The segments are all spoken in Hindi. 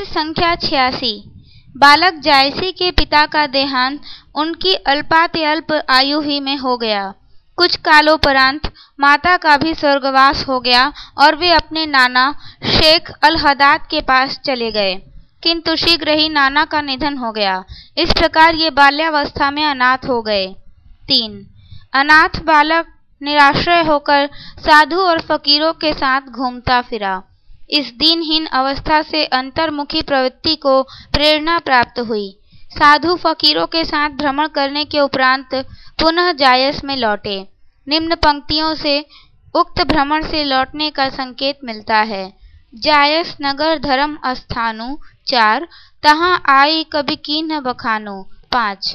संख्या 86। बालक जायसी के पिता का देहांत उनकी अल्पात्यल्प आयु ही में हो गया। कुछ कालोपरांत माता का भी स्वर्गवास हो गया और वे अपने नाना शेख अल हदाद के पास चले गए, किंतु शीघ्र ही नाना का निधन हो गया। इस प्रकार ये बाल्यावस्था में अनाथ हो गए। 3। अनाथ बालक निराश्रय होकर साधु और फकीरों के साथ घूमता फिरा। इस दीनहीन अवस्था से अंतर्मुखी प्रवृत्ति को प्रेरणा प्राप्त हुई। साधु फकीरों के साथ भ्रमण करने के उपरांत पुनः जायस में लौटे। निम्न पंक्तियों से उक्त भ्रमण से लौटने का संकेत मिलता है। जायस नगर धर्म स्थानु 4, तहाँ आई कभी कीन्ह बखानो 5।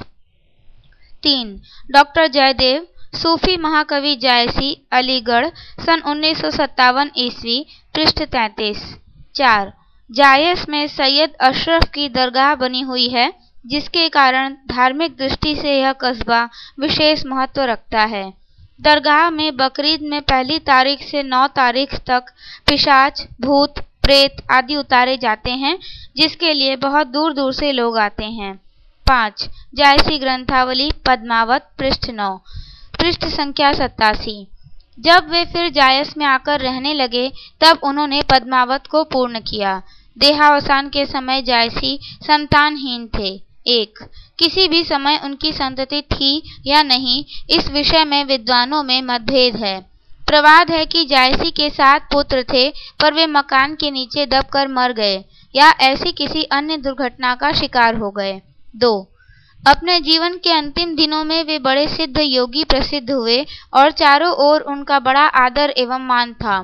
3। डॉक्टर जयदेव सूफी महाकवि जायसी अलीगढ़ सन 1957 ईस्वी पृष्ठ 33। 4। जायस में सैयद अशरफ की दरगाह बनी हुई है, जिसके कारण धार्मिक दृष्टि से यह कस्बा विशेष महत्व रखता है। दरगाह में बकरीद में 1 तारीख से 9 तारीख तक पिशाच, भूत, प्रेत आदि उतारे जाते हैं, जिसके लिए बहुत दूर दूर से लोग आते हैं। 5। जायसी ग्रंथावली पद्मावत पृष्ठ 9, पृष्ठ संख्या 87। जब वे फिर जायस में आकर रहने लगे तब उन्होंने पद्मावत को पूर्ण किया। देहावसान के समय जायसी संतानहीन थे। 1। किसी भी समय उनकी संतति थी या नहीं, इस विषय में विद्वानों में मतभेद है। प्रवाद है कि जायसी के 7 पुत्र थे, पर वे मकान के नीचे दबकर मर गए या ऐसी किसी अन्य दुर्घटना का शिकार हो गए। 2। अपने जीवन के अंतिम दिनों में वे बड़े सिद्ध योगी प्रसिद्ध हुए और चारों ओर उनका बड़ा आदर एवं मान था।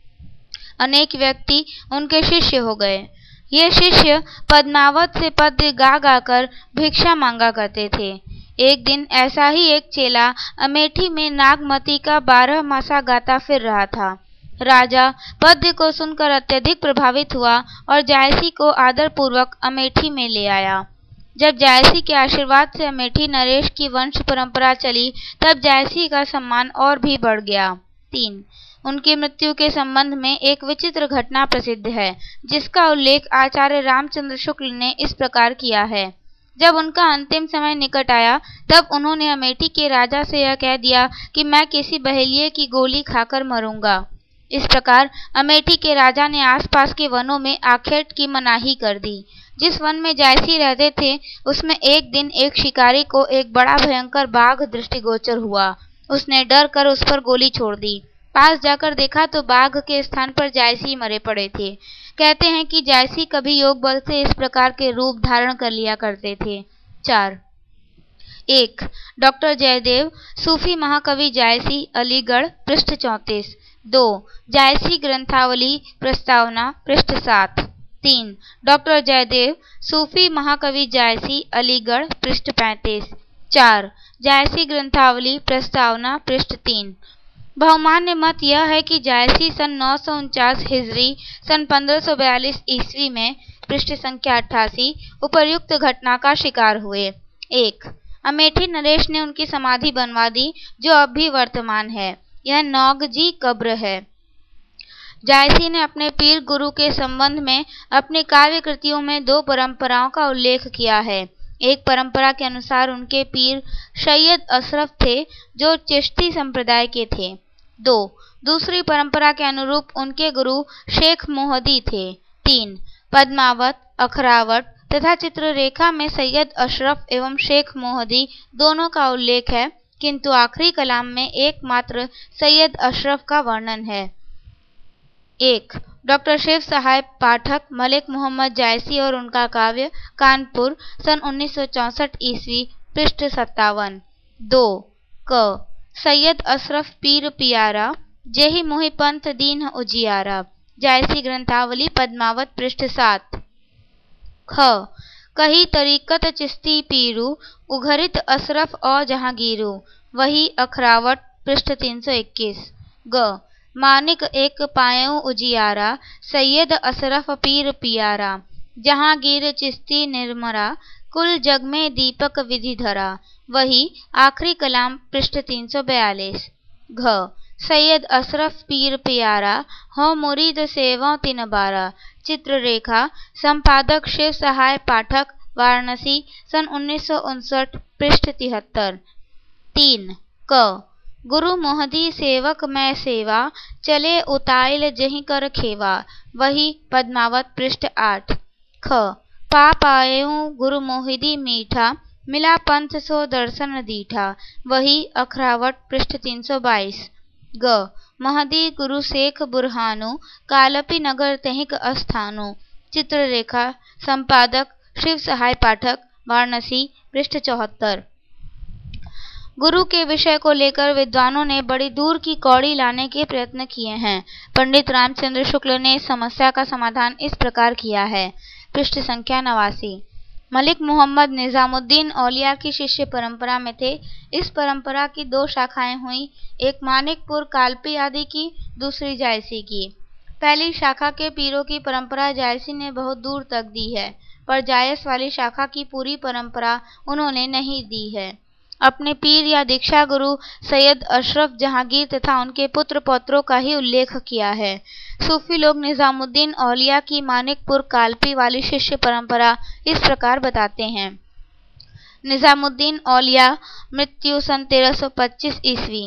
अनेक व्यक्ति उनके शिष्य हो गए। ये शिष्य पद्मावत से पद्य गा गाकर भिक्षा मांगा करते थे। एक दिन ऐसा ही एक चेला अमेठी में नागमती का 12 मासा गाता फिर रहा था। राजा पद्य को सुनकर अत्यधिक प्रभावित हुआ और जायसी को आदरपूर्वक अमेठी में ले आया। जब जायसी के आशीर्वाद से अमेठी नरेश की वंश परंपरा चली, तब जायसी का सम्मान और भी बढ़ गया। 3। उनकी मृत्यु के संबंध में एक विचित्र घटना प्रसिद्ध है, जिसका उल्लेख आचार्य रामचंद्र शुक्ल ने इस प्रकार किया है। जब उनका अंतिम समय निकट आया, तब उन्होंने अमेठी के राजा से यह कह दिया कि मैं किसी बहेलिये की गोली खाकर मरूंगा। इस प्रकार अमेठी के राजा ने आसपास के वनों में आखेट की मनाही कर दी। जिस वन में जायसी रहते थे, उसमें एक दिन एक शिकारी को एक बड़ा भयंकर बाघ दृष्टिगोचर हुआ। उसने डर कर उस पर गोली छोड़ दी। पास जाकर देखा तो बाघ के स्थान पर जायसी मरे पड़े थे। कहते हैं कि जायसी कभी योग बल से इस प्रकार के रूप धारण कर लिया करते थे। 4। 1। डॉक्टर जयदेव सूफी महाकवि जायसी अलीगढ़ पृष्ठ 34। 2। जायसी ग्रंथावली प्रस्तावना पृष्ठ 7। 3। डॉक्टर जयदेव सूफी महाकवि जायसी अलीगढ़ पृष्ठ 35। 4। जायसी ग्रंथावली प्रस्तावना पृष्ठ 3। बहुमान्य मत यह है कि जायसी सन 949 हिजरी सन 1542 ईस्वी में पृष्ठ संख्या 88 उपर्युक्त घटना का शिकार हुए। 1। अमेठी नरेश ने उनकी समाधि बनवा दी, जो अब भी वर्तमान है। यह नौगजी कब्र है। जायसी ने अपने पीर गुरु के संबंध में अपनी काव्य कृतियों में 2 परंपराओं का उल्लेख किया है। एक परंपरा के अनुसार उनके पीर सैयद अशरफ थे, जो चिश्ती संप्रदाय के थे। 2। दूसरी परंपरा के अनुरूप उनके गुरु शेख मोहदी थे। 3। पद्मावत, अखरावट तथा चित्ररेखा में सैयद अशरफ एवं शेख मोहदी दोनों का उल्लेख है, किंतु आखिरी कलाम में एकमात्र सैयद अशरफ का वर्णन है। 1। डॉक्टर शिव सहाय पाठक मलिक मोहम्मद जायसी और उनका काव्य कानपुर सन 1964 ईस्वी पृष्ठ 57। 2। क। सैयद अशरफ पीर पियारा जेहि मोहि पंथ दीन उजियारा जायसी ग्रंथावली पद्मावत पृष्ठ 7। ख। कही तरीकत चिश्ती पीरू उघरित अशरफ और जहांगीरू वही अखरावट पृष्ठ 321। ग। मानिक एक पायों उजियारा सैयद अशरफ पीर पियारा जहांगीर चिश्ती निर्मरा कुल जग में दीपक विधि धरा वही आखिरी कलाम पृष्ठ 342। घ। सैयद अशरफ पीर प्यारा हो मुरीद सेवों तिन बारा। चित्ररेखा संपादक शिव सहाय पाठक, वाराणसी, सन 1959, पृष्ठ 73। 3 क गुरु मोहदी सेवक मैं सेवा, चले उताइल जहीं कर खेवा। वही पद्मावत, पृष्ठ 8। ख पा पाएऊं गुरु मोहिदी मीठा, मिला पंथ सो दर्शन दीठा। वही अखरावट, पृष्ठ 322। ग महदी गुरु शेख बुरहानु, कालपी नगर तहिक अस्थानु। चित्ररेखा संपादक शिव सहाय पाठक, वाराणसी, पृष्ठ 74। गुरु के विषय को लेकर विद्वानों ने बड़ी दूर की कौड़ी लाने के प्रयत्न किए हैं। पंडित रामचंद्र शुक्ल ने इस समस्या का समाधान इस प्रकार किया है। पृष्ठ संख्या 89। मलिक मोहम्मद निजामुद्दीन औलिया की शिष्य परंपरा में थे। इस परंपरा की 2 शाखाएं हुई, एक मानिकपुर कालपी आदि की, दूसरी जायसी की। पहली शाखा के पीरों की परंपरा जायसी ने बहुत दूर तक दी है, पर जायस वाली शाखा की पूरी परंपरा उन्होंने नहीं दी है। अपने पीर या दीक्षा गुरु सैयद अशरफ जहांगीर तथा उनके पुत्र पौत्रों का ही उल्लेख किया है। सूफी लोग निजामुद्दीन औलिया की मानिकपुर कालपी वाली शिष्य परंपरा इस प्रकार बताते हैं। निजामुद्दीन औलिया, मृत्यु सन 1325 ईस्वी।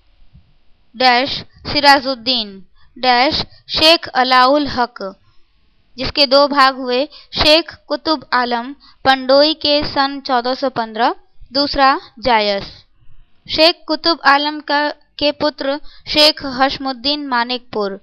डैश सिराजुद्दीन डैश शेख अलाउल हक, जिसके 2 भाग हुए। शेख कुतुब आलम पंडोई के सन 1415, दूसरा जायस। शेख कुतुब आलम के पुत्र शेख हशमुद्दीन मानिकपुर।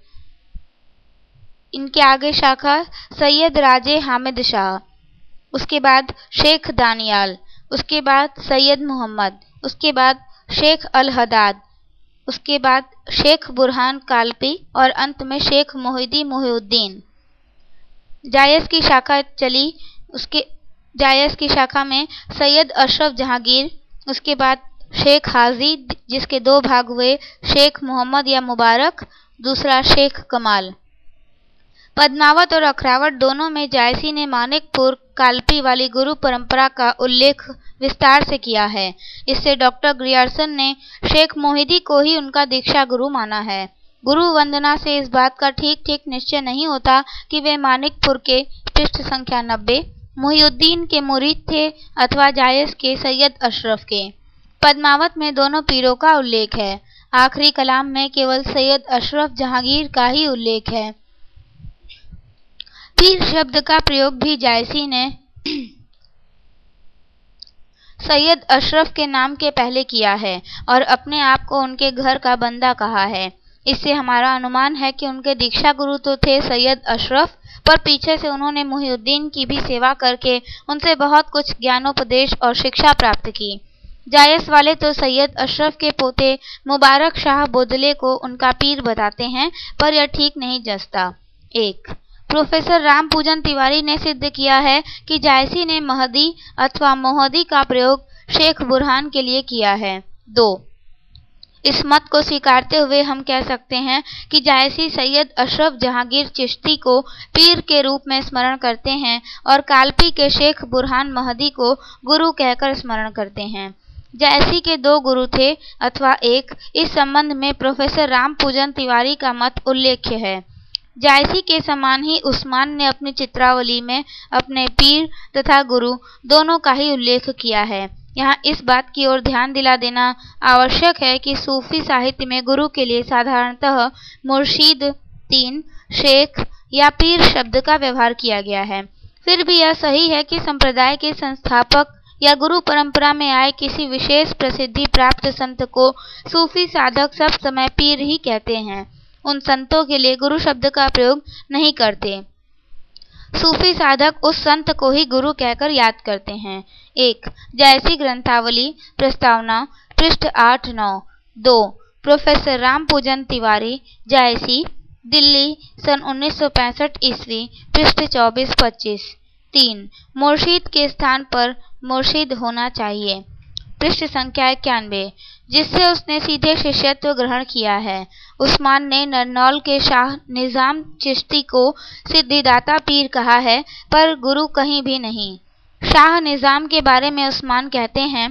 इनके आगे शाखा सैयद राजे हामिद शाह, उसके बाद शेख दानियाल, उसके बाद सैयद मोहम्मद, उसके बाद शेख अल हदाद, उसके बाद शेख बुरहान कालपी और अंत में शेख मोहिदी मोहिउद्दीन। जायस की शाखा चली, जायस की शाखा में सैयद अशरफ जहांगीर, उसके बाद शेख हाजी, जिसके 2 भाग हुए, शेख मोहम्मद या मुबारक, दूसरा शेख कमाल। पद्मावत और अखरावट दोनों में जायसी ने मानिकपुर कालपी वाली गुरु परंपरा का उल्लेख विस्तार से किया है। इससे डॉक्टर ग्रियर्सन ने शेख मोहिदी को ही उनका दीक्षा गुरु माना है। गुरु वंदना से इस बात का ठीक निश्चय नहीं होता कि वे मानिकपुर के, पृष्ठ संख्या 90, मोहिउद्दीन के मुरीद थे अथवा जायस के सैयद अशरफ के। पद्मावत में दोनों पीरों का उल्लेख है। आखिरी कलाम में केवल सैयद अशरफ जहांगीर का ही उल्लेख है। पीर शब्द का प्रयोग भी जायसी ने सैयद अशरफ के नाम के पहले किया है और अपने आप को उनके घर का बंदा कहा है। इससे हमारा अनुमान है कि उनके दीक्षा गुरु तो थे सैयद अशरफ, पर पीछे से उन्होंने मोहिउद्दीन की भी सेवा करके उनसे बहुत कुछ ज्ञानोपदेश और शिक्षा प्राप्त की। जायस वाले तो सैयद अशरफ के पोते मुबारक शाह बोदले को उनका पीर बताते हैं, पर यह ठीक नहीं जचता। 1 प्रोफेसर रामपूजन तिवारी ने सिद्ध किया है कि जायसी ने महदी अथवा मोहदी का प्रयोग शेख बुरहान के लिए किया है। 2 इस मत को स्वीकारते हुए हम कह सकते हैं कि जायसी सैयद अशरफ जहांगीर चिश्ती को पीर के रूप में स्मरण करते हैं और कालपी के शेख बुरहान महदी को गुरु कहकर स्मरण करते हैं। जायसी के 2 गुरु थे अथवा 1, इस संबंध में प्रोफेसर रामपूजन तिवारी का मत उल्लेख्य है। जायसी के समान ही उस्मान ने अपनी चित्रावली में अपने पीर तथा गुरु दोनों का ही उल्लेख किया है। यहाँ इस बात की ओर ध्यान दिला देना आवश्यक है कि सूफी साहित्य में गुरु के लिए साधारणतः मुर्शीद, 3 शेख या पीर शब्द का व्यवहार किया गया है। फिर भी यह सही है कि संप्रदाय के संस्थापक या गुरु परंपरा में आए किसी विशेष प्रसिद्धि प्राप्त संत को सूफी साधक सब समय पीर ही कहते हैं। उन संतों के लिए गुरु शब्द का प्रयोग नहीं करते। सूफी साधक उस संत को ही गुरु कहकर याद करते हैं। 1 जायसी ग्रंथावली प्रस्तावना, पृष्ठ 8-9। 2 प्रोफेसर रामपूजन तिवारी, जायसी, दिल्ली, सन 1965 ईस्वी, पृष्ठ 24-25। 3 मुर्शीद के स्थान पर मुर्शीद होना चाहिए, पृष्ठ संख्या 91, जिससे उसने सीधे शिष्यत्व ग्रहण किया है। उस्मान ने नरनौल के शाह निजाम चिश्ती को सिद्धिदाता पीर कहा है, पर गुरु कहीं भी नहीं। शाह निजाम के बारे में उस्मान कहते हैं,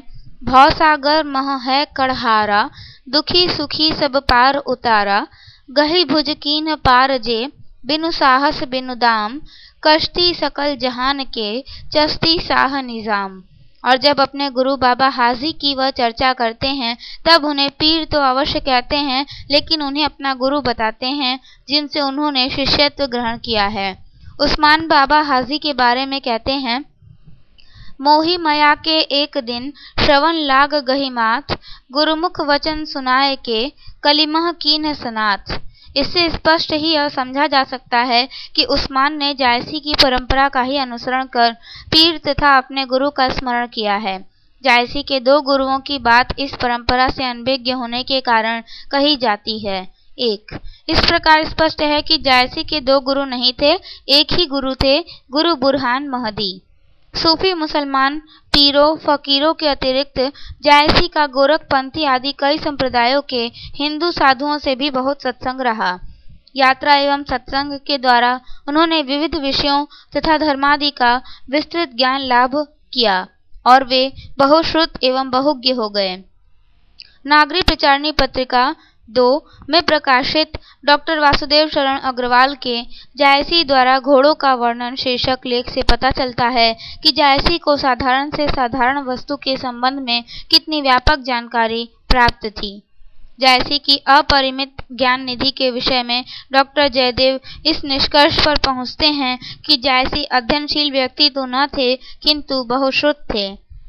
भवसागर मह है कड़हारा, दुखी सुखी सब पार उतारा। गही भुज कीन पार जे, बिनु साहस बिनु दाम। कश्ती सकल जहान के, चस्ती शाह निजाम। और जब अपने गुरु बाबा हाजी की वह चर्चा करते हैं तब उन्हें पीर तो अवश्य कहते हैं, लेकिन उन्हें अपना गुरु बताते हैं जिनसे उन्होंने शिष्यत्व ग्रहण किया है। उस्मान बाबा हाजी के बारे में कहते हैं, मोही मया के एक दिन श्रवण लाग गही मात। गुरुमुख वचन सुनाए के, कलिमह कीन सनाथ। इससे स्पष्ट ही यह समझा जा सकता है कि उस्मान ने जायसी की परंपरा का ही अनुसरण कर पीर तथा अपने गुरु का स्मरण किया है। जायसी के दो गुरुओं की बात इस परंपरा से अनभिज्ञ होने के कारण कही जाती है। एक, इस प्रकार स्पष्ट है कि जायसी के दो गुरु नहीं थे, एक ही गुरु थे, गुरु बुरहान महदी। सूफी मुसलमान पीरों फकीरों के अतिरिक्त जायसी का गोरखपंथी आदि कई संप्रदायों के हिंदू साधुओं से भी बहुत सत्संग रहा। यात्रा एवं सत्संग के द्वारा उन्होंने विविध विषयों तथा धर्मादि का विस्तृत ज्ञान लाभ किया और वे बहुश्रुत एवं बहुज्ञ हो गए। नागरी प्रचारणी पत्रिका 2 में प्रकाशित डॉक्टर वासुदेव शरण अग्रवाल के जायसी द्वारा घोड़ों का वर्णन शीर्षक लेख से पता चलता है कि जायसी को साधारण से साधारण वस्तु के संबंध में कितनी व्यापक जानकारी प्राप्त थी। जायसी की अपरिमित ज्ञान निधि के विषय में डॉक्टर जयदेव इस निष्कर्ष पर पहुंचते हैं कि जायसी अध्ययनशील व्यक्ति तो न थे किंतु बहुश्रुत थे।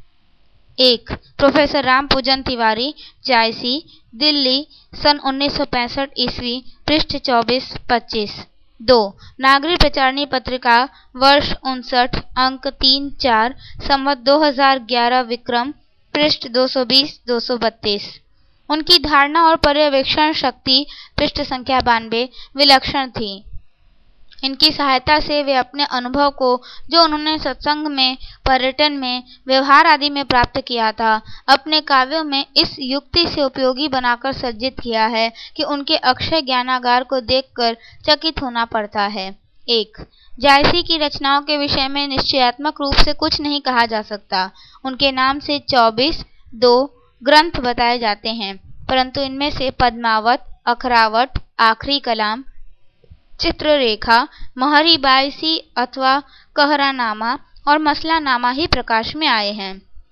1. प्रोफेसर राम पूजन तिवारी, जायसी, दिल्ली, सन 1965 ईस्वी, पृष्ठ 24-25। 2. नागरी प्रचारणी पत्रिका, वर्ष 59, अंक 3-4, संवत 2011 विक्रम, पृष्ठ 220-232। उनकी धारणा और पर्यवेक्षण शक्ति, पृष्ठ संख्या 92, विलक्षण थी। इनकी सहायता से वे अपने अनुभव को, जो उन्होंने सत्संग में, पर्यटन में, व्यवहार आदि में प्राप्त किया था, अपने काव्यों में इस युक्ति से उपयोगी बनाकर सज्जित किया है कि उनके अक्षय ज्ञानागार को देखकर चकित होना पड़ता है। 1. जायसी की रचनाओं के विषय में निश्चयात्मक रूप से कुछ नहीं कहा जा सकता। उनके नाम से 24 ग्रंथ बताए जाते हैं, परंतु इनमें से पद्मावत, अखरावट, आखिरी कलाम, चित्ररेखा, महरी बायसी अथवा कहरानामा और मसलानामा ही प्रकाश में आए हैं।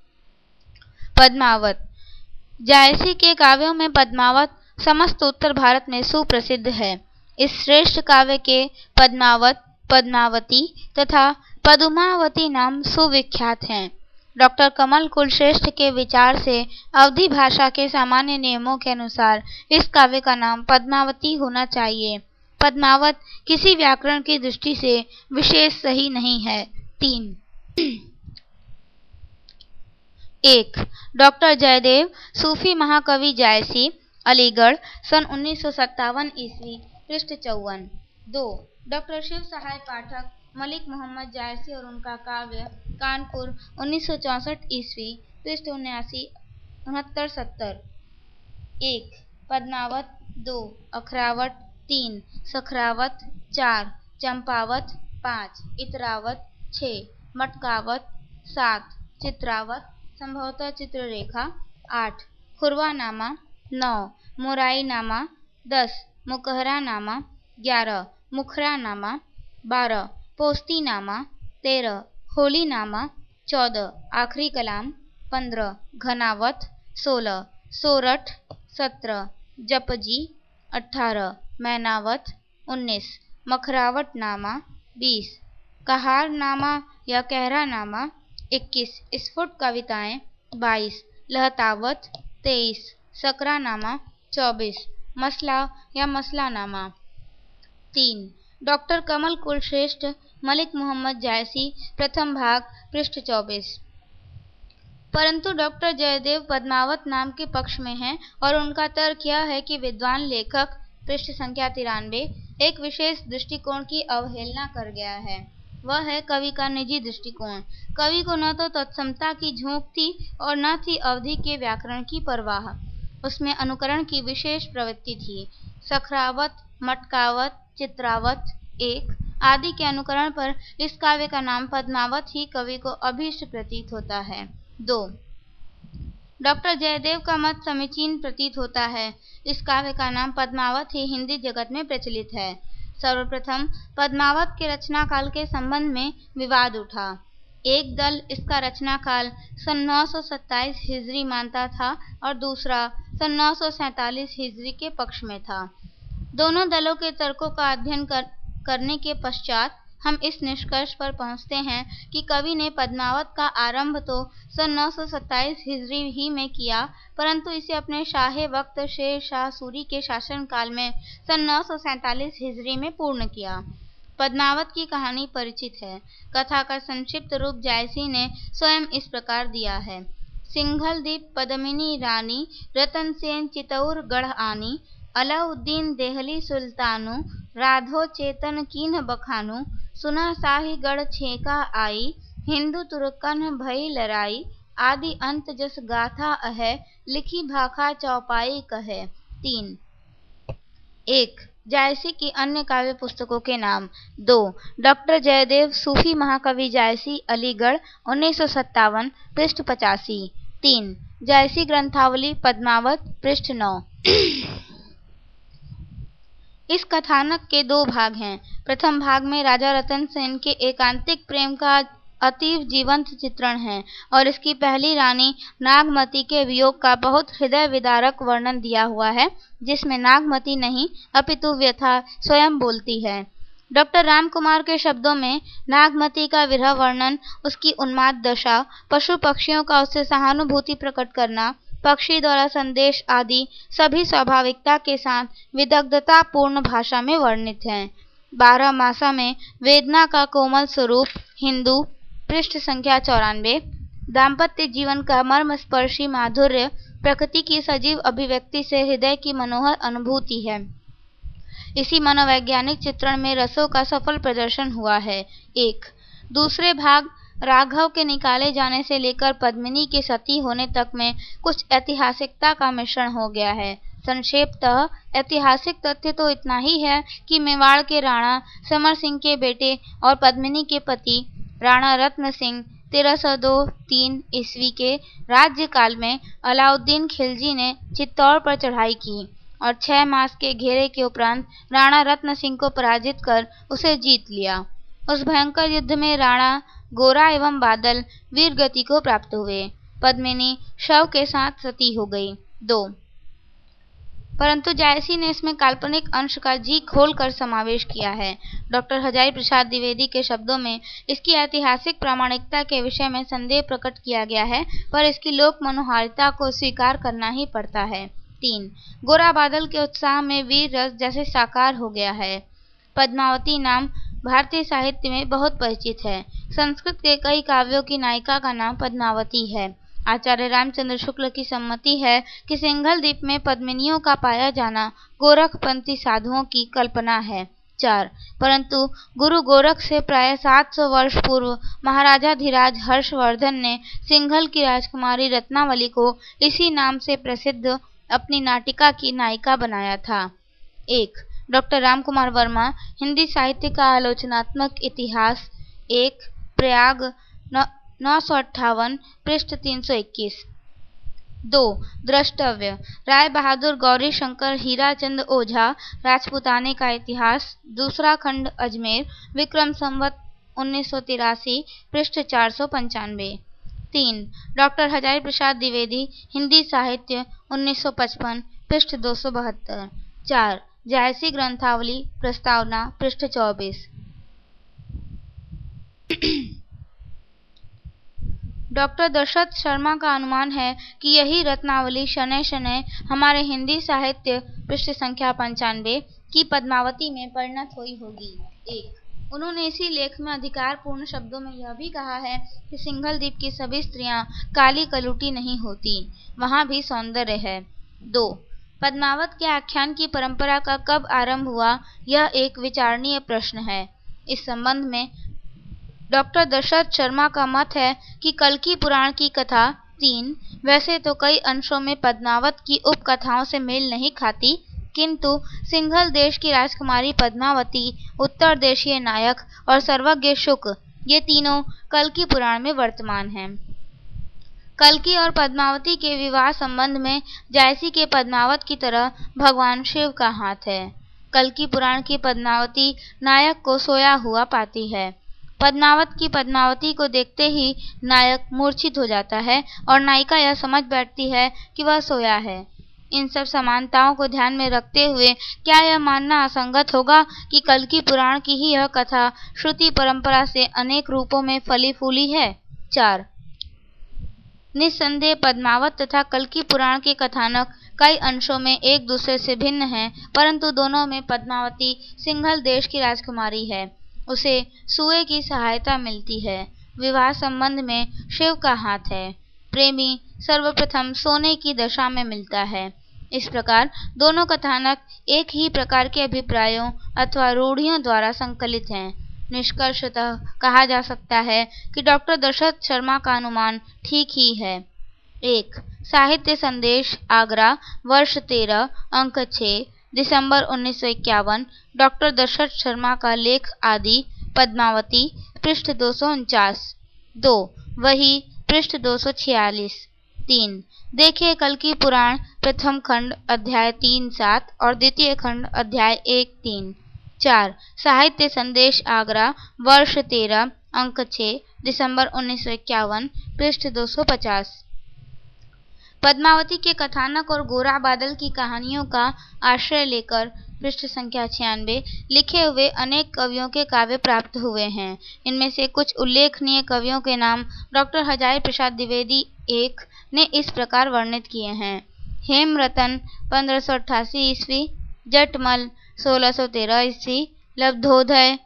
पद्मावत। जायसी के काव्यों में पद्मावत समस्त उत्तर भारत में सुप्रसिद्ध है। इस श्रेष्ठ काव्य के पद्मावत, पद्मावती तथा पदुमावती नाम सुविख्यात हैं। डॉक्टर कमल कुलश्रेष्ठ के विचार से अवधी भाषा के सामान्य नियमों के अनुसार इस काव्य का नाम पद्मावती होना चाहिए। पद्मावत किसी व्याकरण की दृष्टि से विशेष सही नहीं है। 3. 1. डॉक्टर जयदेव, सूफी महाकवि जायसी, अलीगढ़, सन 1957 ईस्वी, पृष्ठ 54। 2. डॉक्टर शिव सहाय पाठक, मलिक मोहम्मद जायसी और उनका काव्य, कानपुर, 1964 ईस्वी, पृष्ठ 69-70। 1. पद्मावत। 2. अखरावट। 3. सखरावत। 4. चंपावत। 5. इतरावत। 6. मटकावत। 7. चित्रावत, संभवतः चित्ररेखा। 8. खुरवानामा। 9. मुराईनामा। 10. मुकहरानामा। 11. मुखरानामा। 12. पोस्तीनामा। 13. होलीनामा। 14. आखिरी कलाम। 15. घनावत। 16. सोरठ। 17. जपजी। 18. मैनावत। 19. मखरावट नामा। 20. कहारनामा या कहरानामा। 21. स्फुट कविताएं। 22. लहतावत। 23. सकरानामा। 24. मसला या मसलानामा। 3. डॉक्टर कमल कुलश्रेष्ठ, मलिक मोहम्मद जायसी, प्रथम भाग, पृष्ठ 24। परंतु डॉक्टर जयदेव पद्मावत नाम के पक्ष में हैं और उनका तर्क यह है कि विद्वान लेखक, पृष्ठ संख्या 93, एक विशेष दृष्टिकोण की अवहेलना कर गया है। वह है कवि का निजी दृष्टिकोण। कवि को न तो तत्समता की झोंक थी और न थी अवधि के व्याकरण की परवाह। उसमें अनुकरण की विशेष प्रवृत्ति थी। सखरावत, मटकावत, चित्रावत 1 आदि के अनुकरण पर इस काव्य का नाम पद्मावत ही कवि को अभीष्ट प्रतीत होता है। 2. डॉक्टर जयदेव का मत समीचीन प्रतीत होता है। इस काव्य का नाम पद्मावत ही हिंदी जगत में प्रचलित है। सर्वप्रथम पद्मावत के रचना काल के संबंध में विवाद उठा। एक दल इसका रचना काल सन 927 हिजरी मानता था और दूसरा सन 947 हिजरी के पक्ष में था। दोनों दलों के तर्कों का अध्ययन करने के पश्चात हम इस निष्कर्ष पर पहुंचते हैं कि कवि ने पद्मावत का आरंभ तो सन 927 हिजरी ही में किया, परंतु इसे अपने शाहे वक्त शेर शाह सूरी के शासनकाल में सन 947 हिजरी में पूर्ण किया। पद्मावत की कहानी परिचित है। कथा का संक्षिप्त रूप जायसी ने स्वयं इस प्रकार दिया है। सिंघल दीप पद्मिनी रानी, रतन सेन चितौर गढ़ आनी, अलाउद्दीन देहली सुल्तानु, राधो चेतन कीन्ह बखानु, सुना शाही गढ़ छेका आई, हिंदू तुर्कन भई लड़ाई, आदि अंत जस गाथा अहै, लिखी भाखा चौपाई कहे। 3। 1. जायसी की अन्य काव्य पुस्तकों के नाम। 2. डॉक्टर जयदेव सूफी महाकवि जायसी अलीगढ़ 1957 पृष्ठ 85। 3. जायसी ग्रंथावली पद्मावत पृष्ठ 9। इस कथानक के 2 भाग हैं। प्रथम भाग में राजा रतन सेन के एकांतिक प्रेम का अतीव जीवंत चित्रण है और इसकी पहली रानी नागमती के वियोग का बहुत हृदय विदारक वर्णन दिया हुआ है, जिसमें नागमती नहीं अपितु व्यथा स्वयं बोलती है। डॉक्टर रामकुमार के शब्दों में नागमती का विरह वर्णन, उसकी उन्माद दशा, पशु पक्षियों का उससे सहानुभूति प्रकट करना, पक्षी द्वारा संदेश आदि सभी स्वाभाविकता के साथ विदग्धता पूर्ण भाषा में वर्णित हैं। 12 मासा में वेदना का कोमल स्वरूप हिंदू पृष्ठ संख्या 94। दाम्पत्य जीवन का मर्मस्पर्शी माधुर्य प्रकृति की सजीव अभिव्यक्ति से हृदय की मनोहर अनुभूति है। इसी मनोवैज्ञानिक चित्रण में रसों का सफल प्रदर्शन हुआ है। 1। दूसरे भाग राघव के निकाले जाने से लेकर पद्मिनी के सती होने तक में कुछ ऐतिहासिकता का मिश्रण हो गया है। संक्षेपतः ऐतिहासिक तथ्य तो इतना ही है कि मेवाड़ के राणा समर सिंह के बेटे और पद्मिनी के पति राणा रत्न सिंह 1302-3 ईस्वी के राज्यकाल में अलाउद्दीन खिलजी ने चित्तौड़ पर चढ़ाई की और 6 मास के घेरे के उपरांत राणा रत्न सिंह को पराजित कर उसे जीत लिया। उस भयंकर युद्ध में राणा गोरा एवं बादल वीर गति को प्राप्त हुए। पद्मिनी शव के साथ सती हो गई। 2. परंतु जायसी ने इसमें काल्पनिक अंश का जी खोल कर समावेश किया है। डॉक्टर हजारी प्रसाद द्विवेदी के शब्दों में इसकी ऐतिहासिक प्रामाणिकता के विषय में संदेह प्रकट किया गया है, पर इसकी लोक मनोहारिता को स्वीकार करना ही पड़ता है। 3. गोरा बादल के उत्साह में वीर रस जैसे साकार हो गया है। पद्मावती नाम भारतीय साहित्य में बहुत परिचित है। संस्कृत के कई काव्यों की नायिका का नाम पद्मावती है। आचार्य रामचंद्र शुक्ल की सम्मति है कि सिंघल द्वीप में पद्मिनियों का पाया जाना गोरखपंथी साधुओं की कल्पना है। 4. परंतु गुरु गोरख से प्राय 700 वर्ष पूर्व महाराजाधिराज हर्षवर्धन ने सिंघल की राजकुमारी रत्नावली को इसी नाम से प्रसिद्ध अपनी नाटिका की नायिका बनाया था। 1. डॉक्टर रामकुमार वर्मा, हिंदी साहित्य का आलोचनात्मक इतिहास 1, प्रयाग 958 पृष्ठ 321। 2. द्रष्टव्य राय बहादुर गौरी शंकर हीराचंद ओझा, राजपुताने का इतिहास 2 खंड अजमेर, विक्रम संवत 1983 पृष्ठ 495। 3. डॉक्टर हजारी प्रसाद द्विवेदी, हिंदी साहित्य 1955 पृष्ठ 272। 4. जायसी ग्रंथावली प्रस्तावना पृष्ठ 24। डॉक्टर दशरथ शर्मा का अनुमान है कि यही रत्नावली शनै शनै हमारे हिंदी साहित्य पृष्ठ संख्या 95 की पद्मावती में परिणत हुई होगी। 1. उन्होंने इसी लेख में अधिकारपूर्ण शब्दों में यह भी कहा है कि सिंघल द्वीप की सभी स्त्रियां काली कलुटी नहीं होती, वहां भी सौंदर्य है। 2. पद्मावत के आख्यान की परंपरा का कब आरंभ हुआ, यह एक विचारणीय प्रश्न है। इस संबंध में डॉक्टर दशरथ शर्मा का मत है कि कल्की पुराण की कथा 3 वैसे तो कई अंशों में पद्मावत की उपकथाओं से मेल नहीं खाती, किंतु सिंघल देश की राजकुमारी पद्मावती, उत्तर देशीय नायक और सर्वज्ञ शुक, ये तीनों कल्की पुराण में वर्तमान हैं। कल्कि और पद्मावती के विवाह संबंध में जायसी के पद्मावत की तरह भगवान शिव का हाथ है। कल्कि पुराण की पद्मावती नायक को सोया हुआ पाती है। पद्मावत की पद्मावती को देखते ही नायक मूर्छित हो जाता है और नायिका यह समझ बैठती है कि वह सोया है। इन सब समानताओं को ध्यान में रखते हुए क्या यह मानना असंगत होगा कि कल्कि पुराण की ही यह कथा श्रुति परंपरा से अनेक रूपों में फली फूली है। 4. निस्संदेह पद्मावत तथा कल्कि पुराण के कथानक कई अंशों में एक दूसरे से भिन्न हैं, परंतु दोनों में पद्मावती सिंघल देश की राजकुमारी है। उसे सुए की सहायता मिलती है। विवाह संबंध में शिव का हाथ है। प्रेमी सर्वप्रथम सोने की दशा में मिलता है। इस प्रकार दोनों कथानक एक ही प्रकार के अभिप्रायों अथवा रूढ़ियों द्वारा संकलित हैं। निष्कर्षतः कहा जा सकता है कि डॉक्टर दशरथ शर्मा का अनुमान ठीक ही है। 1. साहित्य संदेश, आगरा, वर्ष 13, अंक 6, दिसंबर 1951। डॉक्टर दशरथ शर्मा का लेख आदि, पद्मावती, पृष्ठ 249। 2. वही, पृष्ठ 246। 3. देखिए कल्कि पुराण प्रथम खंड अध्याय 3-7 और द्वितीय खंड अध्याय 1-3। 4. साहित्य संदेश, आगरा, वर्ष 13, अंक 6, दिसंबर 1951, पृष्ठ 250। पद्मावती के कथानक और गोरा बादल की कहानियों का आश्रय लेकर पृष्ठ संख्या 96 लिखे हुए अनेक कवियों के काव्य प्राप्त हुए हैं। इनमें से कुछ उल्लेखनीय कवियों के नाम डॉक्टर हजारी प्रसाद द्विवेदी 1 ने इस प्रकार वर्णित किए हैं। हेमरतन 1588 ईस्वी, जटमल 1613 ईस्वी, लब्धोदय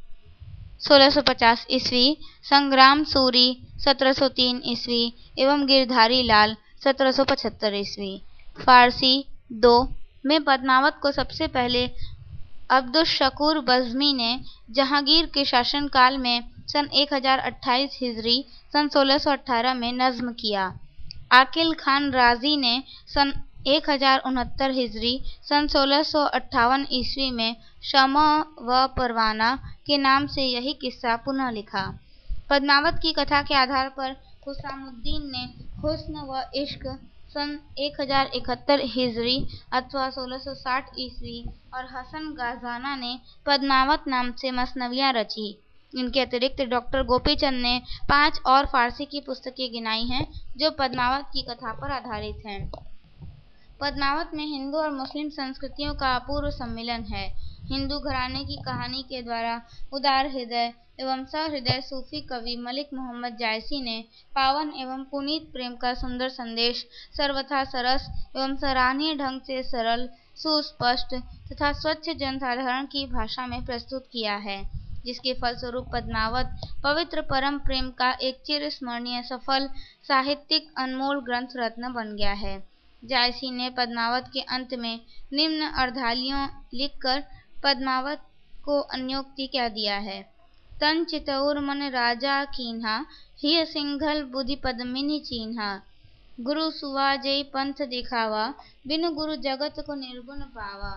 1650 ईस्वी, संग्राम सूरी 1703 ईस्वी एवं गिरधारी लाल 1775 ईस्वी। फारसी 2 में पद्मावत को सबसे पहले अब्दुश शकूर बज़्मी ने जहांगीर के शासनकाल में सन 1028 हिजरी सन 1618 में नज्म किया। आकिल खान राजी ने सन 1069 हिजरी सन 1658 ईस्वी में शमा व परवाना के नाम से यही किस्सा पुनः लिखा। पद्मावत की कथा के आधार पर खुशामुद्दीन ने हुस्न व इश्क सन 1071 हिजरी अथवा 1660 ईस्वी और हसन गाजाना ने पद्मावत नाम से मसनवियाँ रची। इनके अतिरिक्त डॉक्टर गोपीचंद ने 5 और फारसी की पुस्तकें गिनाई हैं जो पद्मावत की कथा पर आधारित हैं। पद्मावत में हिंदू और मुस्लिम संस्कृतियों का अपूर्व सम्मिलन है। हिंदू घराने की कहानी के द्वारा उदार हृदय एवं सहृदय सूफी कवि मलिक मोहम्मद जायसी ने पावन एवं पुनीत प्रेम का सुंदर संदेश सर्वथा सरस एवं सराहनीय ढंग से सरल, सुस्पष्ट तथा स्वच्छ जनसाधारण की भाषा में प्रस्तुत किया है, जिसके फलस्वरूप पद्मावत पवित्र परम प्रेम का एक चिरस्मरणीय सफल साहित्यिक अनमोल ग्रंथ रत्न बन गया है। जायसी ने पद्मावत के अंत में निम्न अर्धालियों लिखकर पद्मावत को अन्योक्ति क्या दिया है। तन चितौर मन राजा कीन्हा, हिय सिंघल बुद्धि पद्मिनी चीन्हा। गुरु सुवा जय पंथ दिखावा, बिनु गुरु जगत को निर्गुण पावा।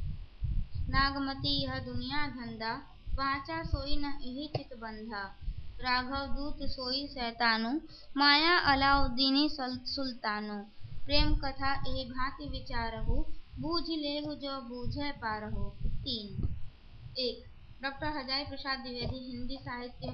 नागमती यह दुनिया धंधा, वाचा सोई न यही चित बंधा। राघव दूत सोई सैतानु, माया अलाउद्दीनी सुल्तानु। प्रेम कथा एहि भांति विचारहु, बूझ लेहु जो बूझै पारहु। 3. 1. डॉक्टर हजारी प्रसाद द्विवेदी, हिंदी साहित्य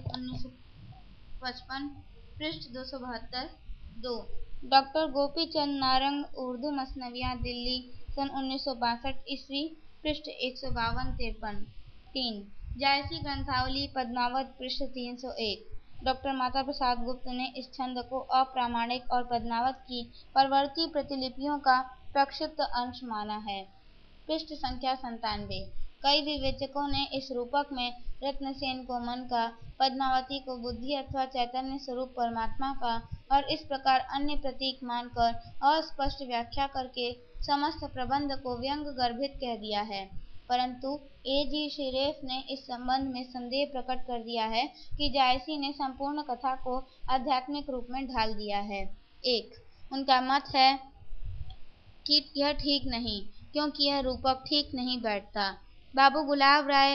1955, पृष्ठ 272। 2. डॉक्टर गोपीचंद नारंग, उर्दू मसनवियाँ, दिल्ली सन 1962 ईस्वी, पृष्ठ 152-53। 3. जायसी ग्रंथावली पद्मावत, पृष्ठ 301। डॉक्टर माता प्रसाद गुप्त ने इस छंद को अप्रामाणिक और पद्मावत की परवर्ती प्रतिलिपियों का प्रक्षिप्त अंश माना है। पृष्ठ संख्या 97। कई विवेचकों ने इस रूपक में रत्नसेन को मन का, पद्मावती को बुद्धि अथवा चैतन्य स्वरूप परमात्मा का और इस प्रकार अन्य प्रतीक मानकर अस्पष्ट व्याख्या करके समस्त प्रबंध को व्यंग गर्भित कह दिया है, परंतु A.G. शिरेफ ने इस संबंध में संदेह प्रकट कर दिया है कि जायसी ने संपूर्ण कथा को आध्यात्मिक रूप में ढाल दिया है। 1. उनका मत है कि यह ठीक नहीं, क्योंकि यह रूपक ठीक नहीं बैठता। बाबू गुलाब राय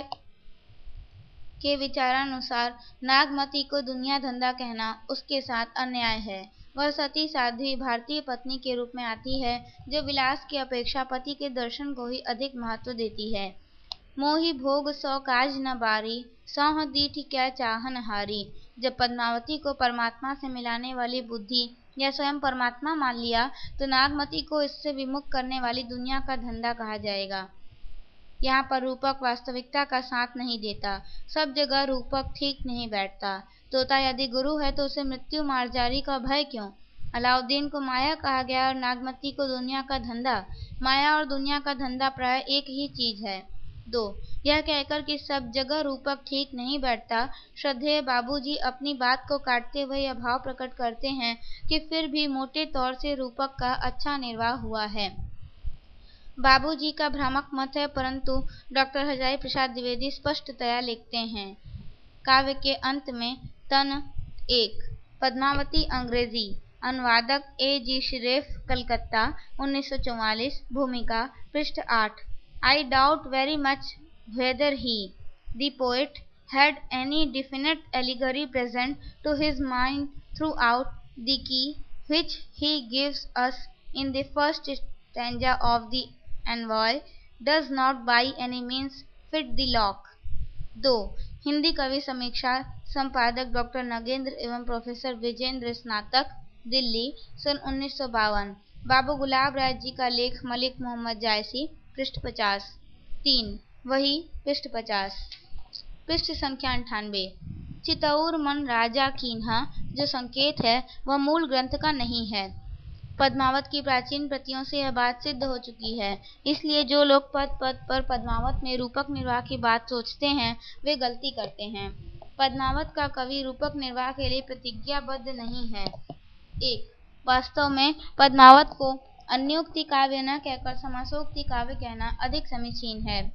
के विचारानुसार नागमती को दुनिया धंधा कहना उसके साथ अन्याय है। वह सती साध्वी भारतीय पत्नी के रूप में आती है, जो विलास की अपेक्षा पति के दर्शन को ही अधिक महत्व देती है। मोहि भोग सौ काज न बारी, सौह दीठ क्या चाहन हारी। जब पद्मावती को परमात्मा से मिलाने वाली बुद्धि या स्वयं परमात्मा मान लिया, तो नागमती को इससे विमुख करने वाली दुनिया का धंधा कहा जाएगा। यहाँ पर रूपक वास्तविकता का साथ नहीं देता, सब जगह रूपक ठीक नहीं बैठता। तोता यदि गुरु है तो उसे मृत्यु मार्जारी का भय क्यों? अलाउद्दीन को माया कहा गया और नागमती को दुनिया का धंधा। माया और दुनिया का धंधा प्राय एक ही चीज है। 2. यह कहकर कि सब जगह रूपक ठीक नहीं बैठता, श्रद्धेय बाबूजी अपनी बात को काटते हुए यह भाव प्रकट करते हैं कि फिर भी मोटे तौर से रूपक का अच्छा निर्वाह हुआ है। बाबूजी का भ्रामक मत है, परंतु डॉक्टर हजारी प्रसाद द्विवेदी स्पष्टतया लिखते हैं। काव्य के अंत में तन 1 पद्मावती अंग्रेजी अनुवादक A. G. श्रेफ कलकत्ता 1944 भूमिका पृष्ठ 8 I doubt very much whether he, the poet, had any definite allegory present to his mind throughout. The key which he gives us in the first stanza of the Envoy does not by any means fit the lock. 2. Hindi कवि समीक्षा संपादक डॉक्टर नगेंद्र एवं प्रोफेसर विजेंद्र स्नातक दिल्ली सन 1952 बाबू गुलाब राय जी का लेख मलिक मोहम्मद जायसी पृष्ठ 50 3 वही पृष्ठ 50 पृष्ठ संख्या 98 चितौर मन राजा कीन्हा जो संकेत है वह मूल ग्रंथ का नहीं है। पद्मावत की प्राचीन प्रतियों से यह बात सिद्ध हो चुकी है, इसलिए जो लोग पद पद पर पद्मावत में रूपक निर्वाह की बात सोचते हैं वे गलती करते हैं। पद्मावत का कवि रूपक निर्वाह के लिए प्रतिज्ञाबद्ध नहीं है। 1. वास्तव में पद्मावत को अन्योक्ति काव्य न कहकर समासोक्ति काव्य कहना अधिक समीचीन है।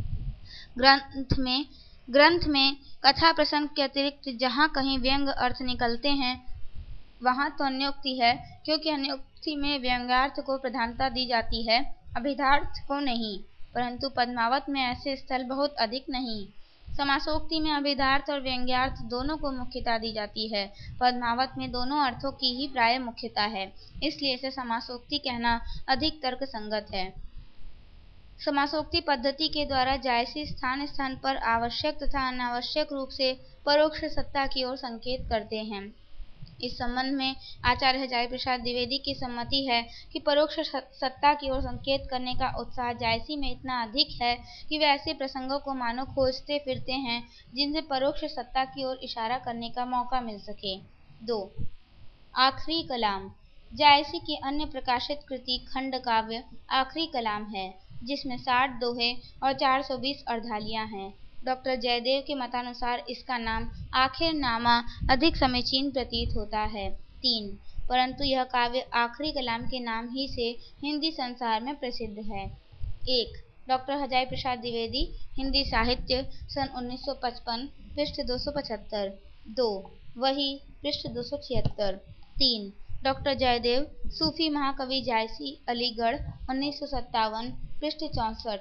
ग्रंथ में कथा प्रसंग के अतिरिक्त जहाँ कहीं व्यंग अर्थ निकलते हैं वहाँ तो अन्योक्ति है, क्योंकि अन्योक्ति में व्यंग्यार्थ को प्रधानता दी जाती है, अभिधार्थ को नहीं। परंतु पद्मावत में ऐसे स्थल बहुत अधिक नहीं। समासोक्ति में अभिधार्थ और व्यंग्यार्थ दोनों को मुख्यता दी जाती है। पद्मावत में दोनों अर्थों की ही प्राय मुख्यता है, इसलिए इसे समासोक्ति कहना अधिक तर्क संगत है। समासोक्ति पद्धति के द्वारा जायसी स्थान स्थान पर आवश्यक तथा अनावश्यक रूप से परोक्ष सत्ता की ओर संकेत करते हैं। इस संबंध में आचार्य हजारी प्रसाद द्विवेदी की सम्मति है कि परोक्ष सत्ता की ओर संकेत करने का उत्साह जायसी में इतना अधिक है कि वे ऐसे प्रसंगों को मानो खोजते फिरते हैं जिनसे परोक्ष सत्ता की ओर इशारा करने का मौका मिल सके। 2. आखिरी कलाम जायसी की अन्य प्रकाशित कृति खंड काव्य आखिरी कलाम है, जिसमें 60 दोहे और 420 अर्धालियां हैं। डॉक्टर जयदेव के मतानुसार इसका नाम आखिर नामा अधिक समीचीन प्रतीत होता है। 3. परंतु यह काव्य आखिरी कलाम के नाम ही से हिंदी संसार में प्रसिद्ध है। 1. डॉक्टर हजारी प्रसाद द्विवेदी हिंदी साहित्य सन 1955 पृष्ठ 275 2. वही पृष्ठ 276 3. डॉक्टर जयदेव सूफी महाकवि जायसी अलीगढ़ 1957 पृष्ठ 64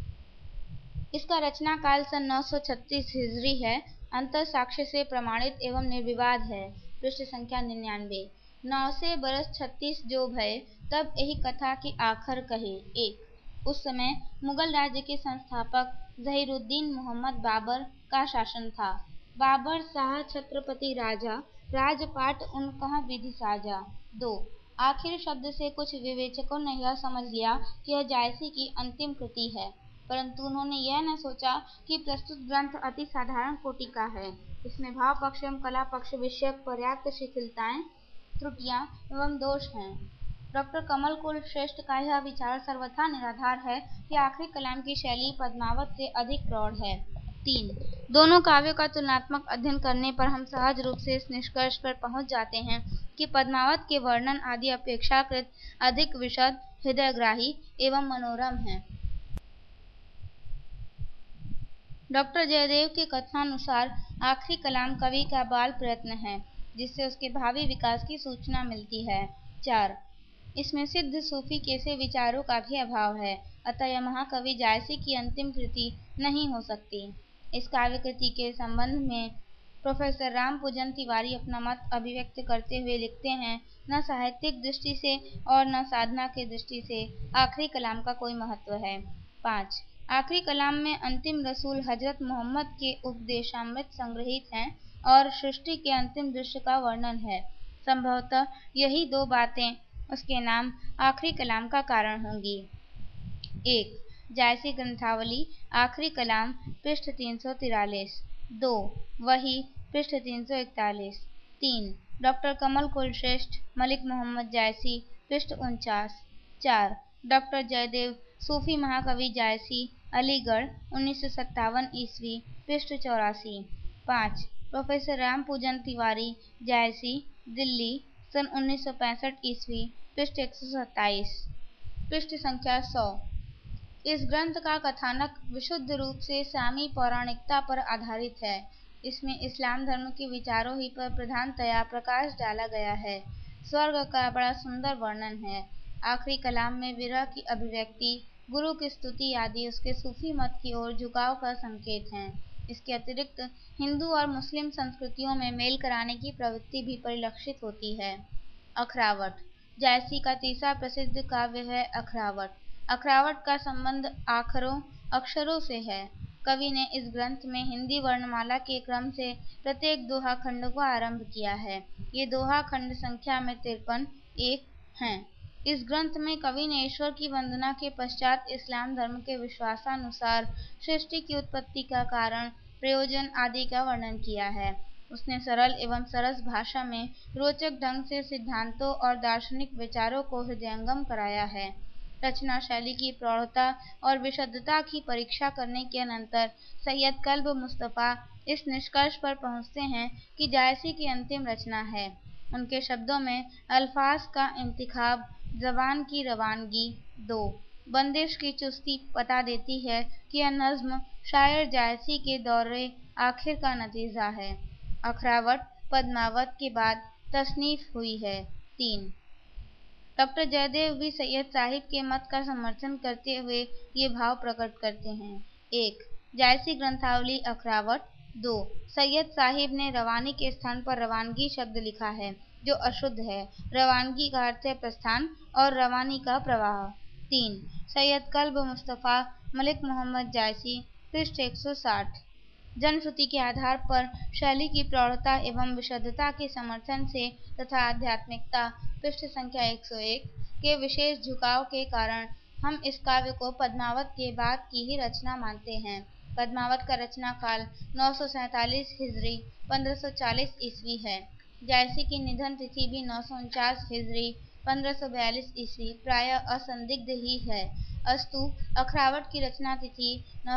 इसका रचना काल सन 936 हिजरी है। अंतर साक्ष्य से प्रमाणित एवं निर्विवाद है। पृष्ठ संख्या 99 9 से बरस 36 जो भय तब यही कथा की आखर कहे। 1. उस समय मुगल राज्य के संस्थापक जहीरुद्दीन मोहम्मद बाबर का शासन था। बाबर शाह छत्रपति राजा राजपाट उनका विधि साजा। 2. आखिर शब्द से कुछ विवेचकों ने यह समझ लिया कि यह जायसी की अंतिम कृति है, परंतु उन्होंने यह न सोचा कि प्रस्तुत ग्रंथ अति साधारण कोटि का है। इसमें भाव पक्ष एवं कला पक्ष विषयक पर्याप्त शिथिलताएं, त्रुटियां एवं दोष हैं। डॉक्टर कमल कुल श्रेष्ठ का यह विचार सर्वथा निराधार है कि आखिरी कलाम की शैली पद्मावत से अधिक प्रौढ़ है। 3. दोनों काव्यों का तुलनात्मक अध्ययन करने पर हम सहज रूप से इस निष्कर्ष पर पहुंच जाते हैं कि पद्मावत के वर्णन आदि अपेक्षाकृत अधिक विशद, हृदयग्राही एवं मनोरम हैं। डॉक्टर जयदेव के कथनानुसार आखिरी कलाम कवि का बाल प्रयत्न है, जिससे उसके भावी विकास की सूचना मिलती है। 4. इसमें सिद्ध सूफी कैसे विचारों का भी अभाव है, अतः यह महाकवि जायसी की अंतिम कृति नहीं हो सकती। इस काव्य कृति के संबंध में प्रोफेसर राम पूजन तिवारी अपना मत अभिव्यक्त करते हुए लिखते हैं, न साहित्यिक दृष्टि से और न साधना की दृष्टि से आखिरी कलाम का कोई महत्व है। 5. आखिरी कलाम में अंतिम रसूल हजरत मोहम्मद के उपदेशामृत संग्रहित हैं और सृष्टि के अंतिम दृश्य का वर्णन है। संभवतः यही दो बातें उसके नाम आखिरी कलाम का कारण होंगी। 1. जायसी ग्रंथावली आखिरी कलाम पृष्ठ 343। 2. वही पृष्ठ 341। 3. डॉक्टर कमल कुलश्रेष्ठ मलिक मोहम्मद जायसी पृष्ठ 49। 4. डॉक्टर जयदेव सूफी महाकवि जायसी अलीगढ़ 1957 ईस्वी पृष्ठ 84। 5. प्रोफेसर राम पूजन तिवारी जायसी दिल्ली सन 1965 ईस्वी पृष्ठ 127। पृष्ठ संख्या 100। इस ग्रंथ का कथानक विशुद्ध रूप से इस्लामी पौराणिकता पर आधारित है। इसमें इस्लाम धर्म के विचारों ही पर प्रधानतया प्रकाश डाला गया है। स्वर्ग का बड़ा सुंदर वर्णन है। आखिरी कलाम में विरह की अभिव्यक्ति, गुरु की स्तुति आदि उसके सूफी मत की ओर झुकाव का संकेत हैं। इसके अतिरिक्त हिंदू और मुस्लिम संस्कृतियों में मेल कराने की प्रवृत्ति भी परिलक्षित होती है। अखरावट जायसी का तीसरा प्रसिद्ध काव्य है अखरावट। अखरावट का संबंध अक्षरों से है। कवि ने इस ग्रंथ में हिंदी वर्णमाला के क्रम से प्रत्येक दोहा खंड को आरंभ किया है। ये दोहा खंड संख्या में 53 एक हैं। इस ग्रंथ में कवि ने ईश्वर की वंदना के पश्चात इस्लाम धर्म के विश्वासानुसार सृष्टि की उत्पत्ति का कारण, प्रयोजन आदि का वर्णन किया है। उसने सरल एवं सरस भाषा में रोचक ढंग से सिद्धांतों और दार्शनिक विचारों को हृदयंगम कराया है। रचना शैली की प्रौढ़ता और विशुद्धता की परीक्षा करने के अनंतर सैयद कल्ब मुस्तफ़ा इस निष्कर्ष पर पहुँचते हैं कि जायसी की अंतिम रचना है। उनके शब्दों में अल्फाज का इंतिखाब, ज़बान की रवानगी, बंदिश की चुस्ती बता देती है कि यह नज़्म शायर जायसी के दौरे आखिर का नतीजा है। अखरावट पद्मावत के बाद तसनीफ हुई है। 3. डॉक्टर जयदेव भी सैयद साहिब के मत का समर्थन करते हुए ये भाव प्रकट करते हैं। 1. जायसी ग्रंथावली अखरावट। 2. सैयद साहिब ने रवानी के स्थान पर रवानगी शब्द लिखा है, जो अशुद्ध है। रवानगी का अर्थ है प्रस्थान और रवानी का प्रवाह। 3. सैयद कल्ब मुस्तफ़ा मलिक मोहम्मद जायसी पृष्ठ 160। जनश्रुति के आधार पर शैली की प्रौढ़ता एवं विशुद्धता के समर्थन से तथा आध्यात्मिकता पृष्ठ संख्या 101 के विशेष झुकाव के कारण हम इस काव्य को पद्मावत के बाद की ही रचना मानते हैं। पद्मावत का रचना काल 947 हिजरी 1540 ईस्वी है। जायसी की निधन तिथि भी 949 हिजरी 1542 ईस्वी प्रायः असंदिग्ध ही है। अस्तु अखरावट की रचना तिथि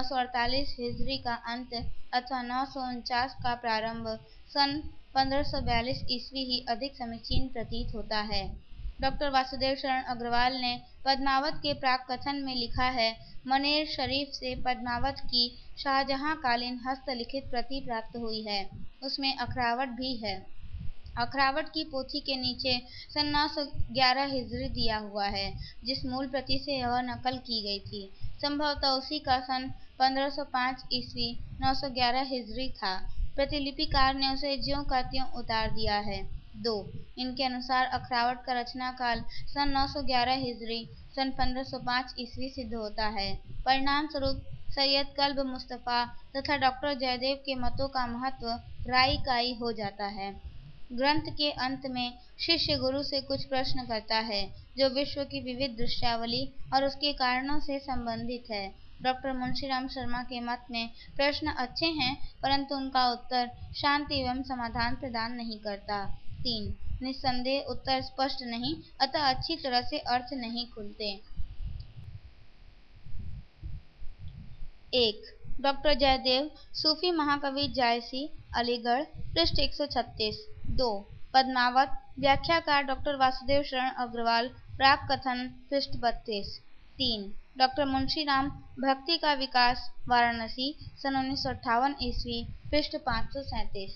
948 हिजरी का अंत अथवा 949 का प्रारंभ सन 1542 ईस्वी ही अधिक समीचीन प्रतीत होता है। डॉक्टर वासुदेव शरण अग्रवाल ने पद्मावत के प्राक कथन में लिखा है, मनेर शरीफ से पद्मावत की शाहजहां कालीन हस्तलिखित प्रति प्राप्त हुई है। उसमें अखरावट भी है। अखरावट की पोथी के नीचे सन 911 हिजरी दिया हुआ है, जिस मूल प्रति से यह नकल की गई थी। संभवतः उसी का सन 1505 ईस्वी 911 हिजरी था। प्रतिलिपिकार ने उसे ज्यों का त्यों उतार दिया है। 2. इनके अनुसार अखरावट का रचना काल सन 911 हिजरी सन 1505 ईस्वी सिद्ध होता है। परिणाम स्वरूप सैयद कल्ब मुस्तफ़ा तथा डॉक्टर जयदेव के मतों का महत्व राई काई हो जाता है। ग्रंथ के अंत में शिष्य गुरु से कुछ प्रश्न करता है, जो विश्व की विविध दृश्यावली और उसके कारणों से संबंधित है। डॉक्टर मुंशीराम शर्मा के मत में प्रश्न अच्छे हैं, परंतु उनका उत्तर शांति एवं समाधान प्रदान नहीं करता। 3. निस्संदेह उत्तर स्पष्ट नहीं, अतः अच्छी तरह से अर्थ नहीं खुलते। 1. डॉक्टर जयदेव सूफी महाकवि जायसी अलीगढ़ पृष्ठ 136। 2. पद्मावत व्याख्याकार डॉक्टर वासुदेव शरण अग्रवाल प्राक कथन पृष्ठ 32। 3. डॉक्टर मुंशीराम भक्ति का विकास वाराणसी सन 1958 ईस्वी पृष्ठ 537।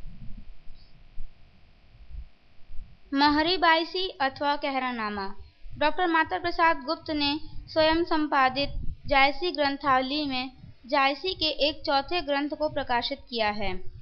महरी बाईसी अथवा कहरानामा। डॉक्टर माता प्रसाद गुप्त ने स्वयं संपादित जायसी ग्रंथावली में जायसी के एक चौथे ग्रंथ को प्रकाशित किया है।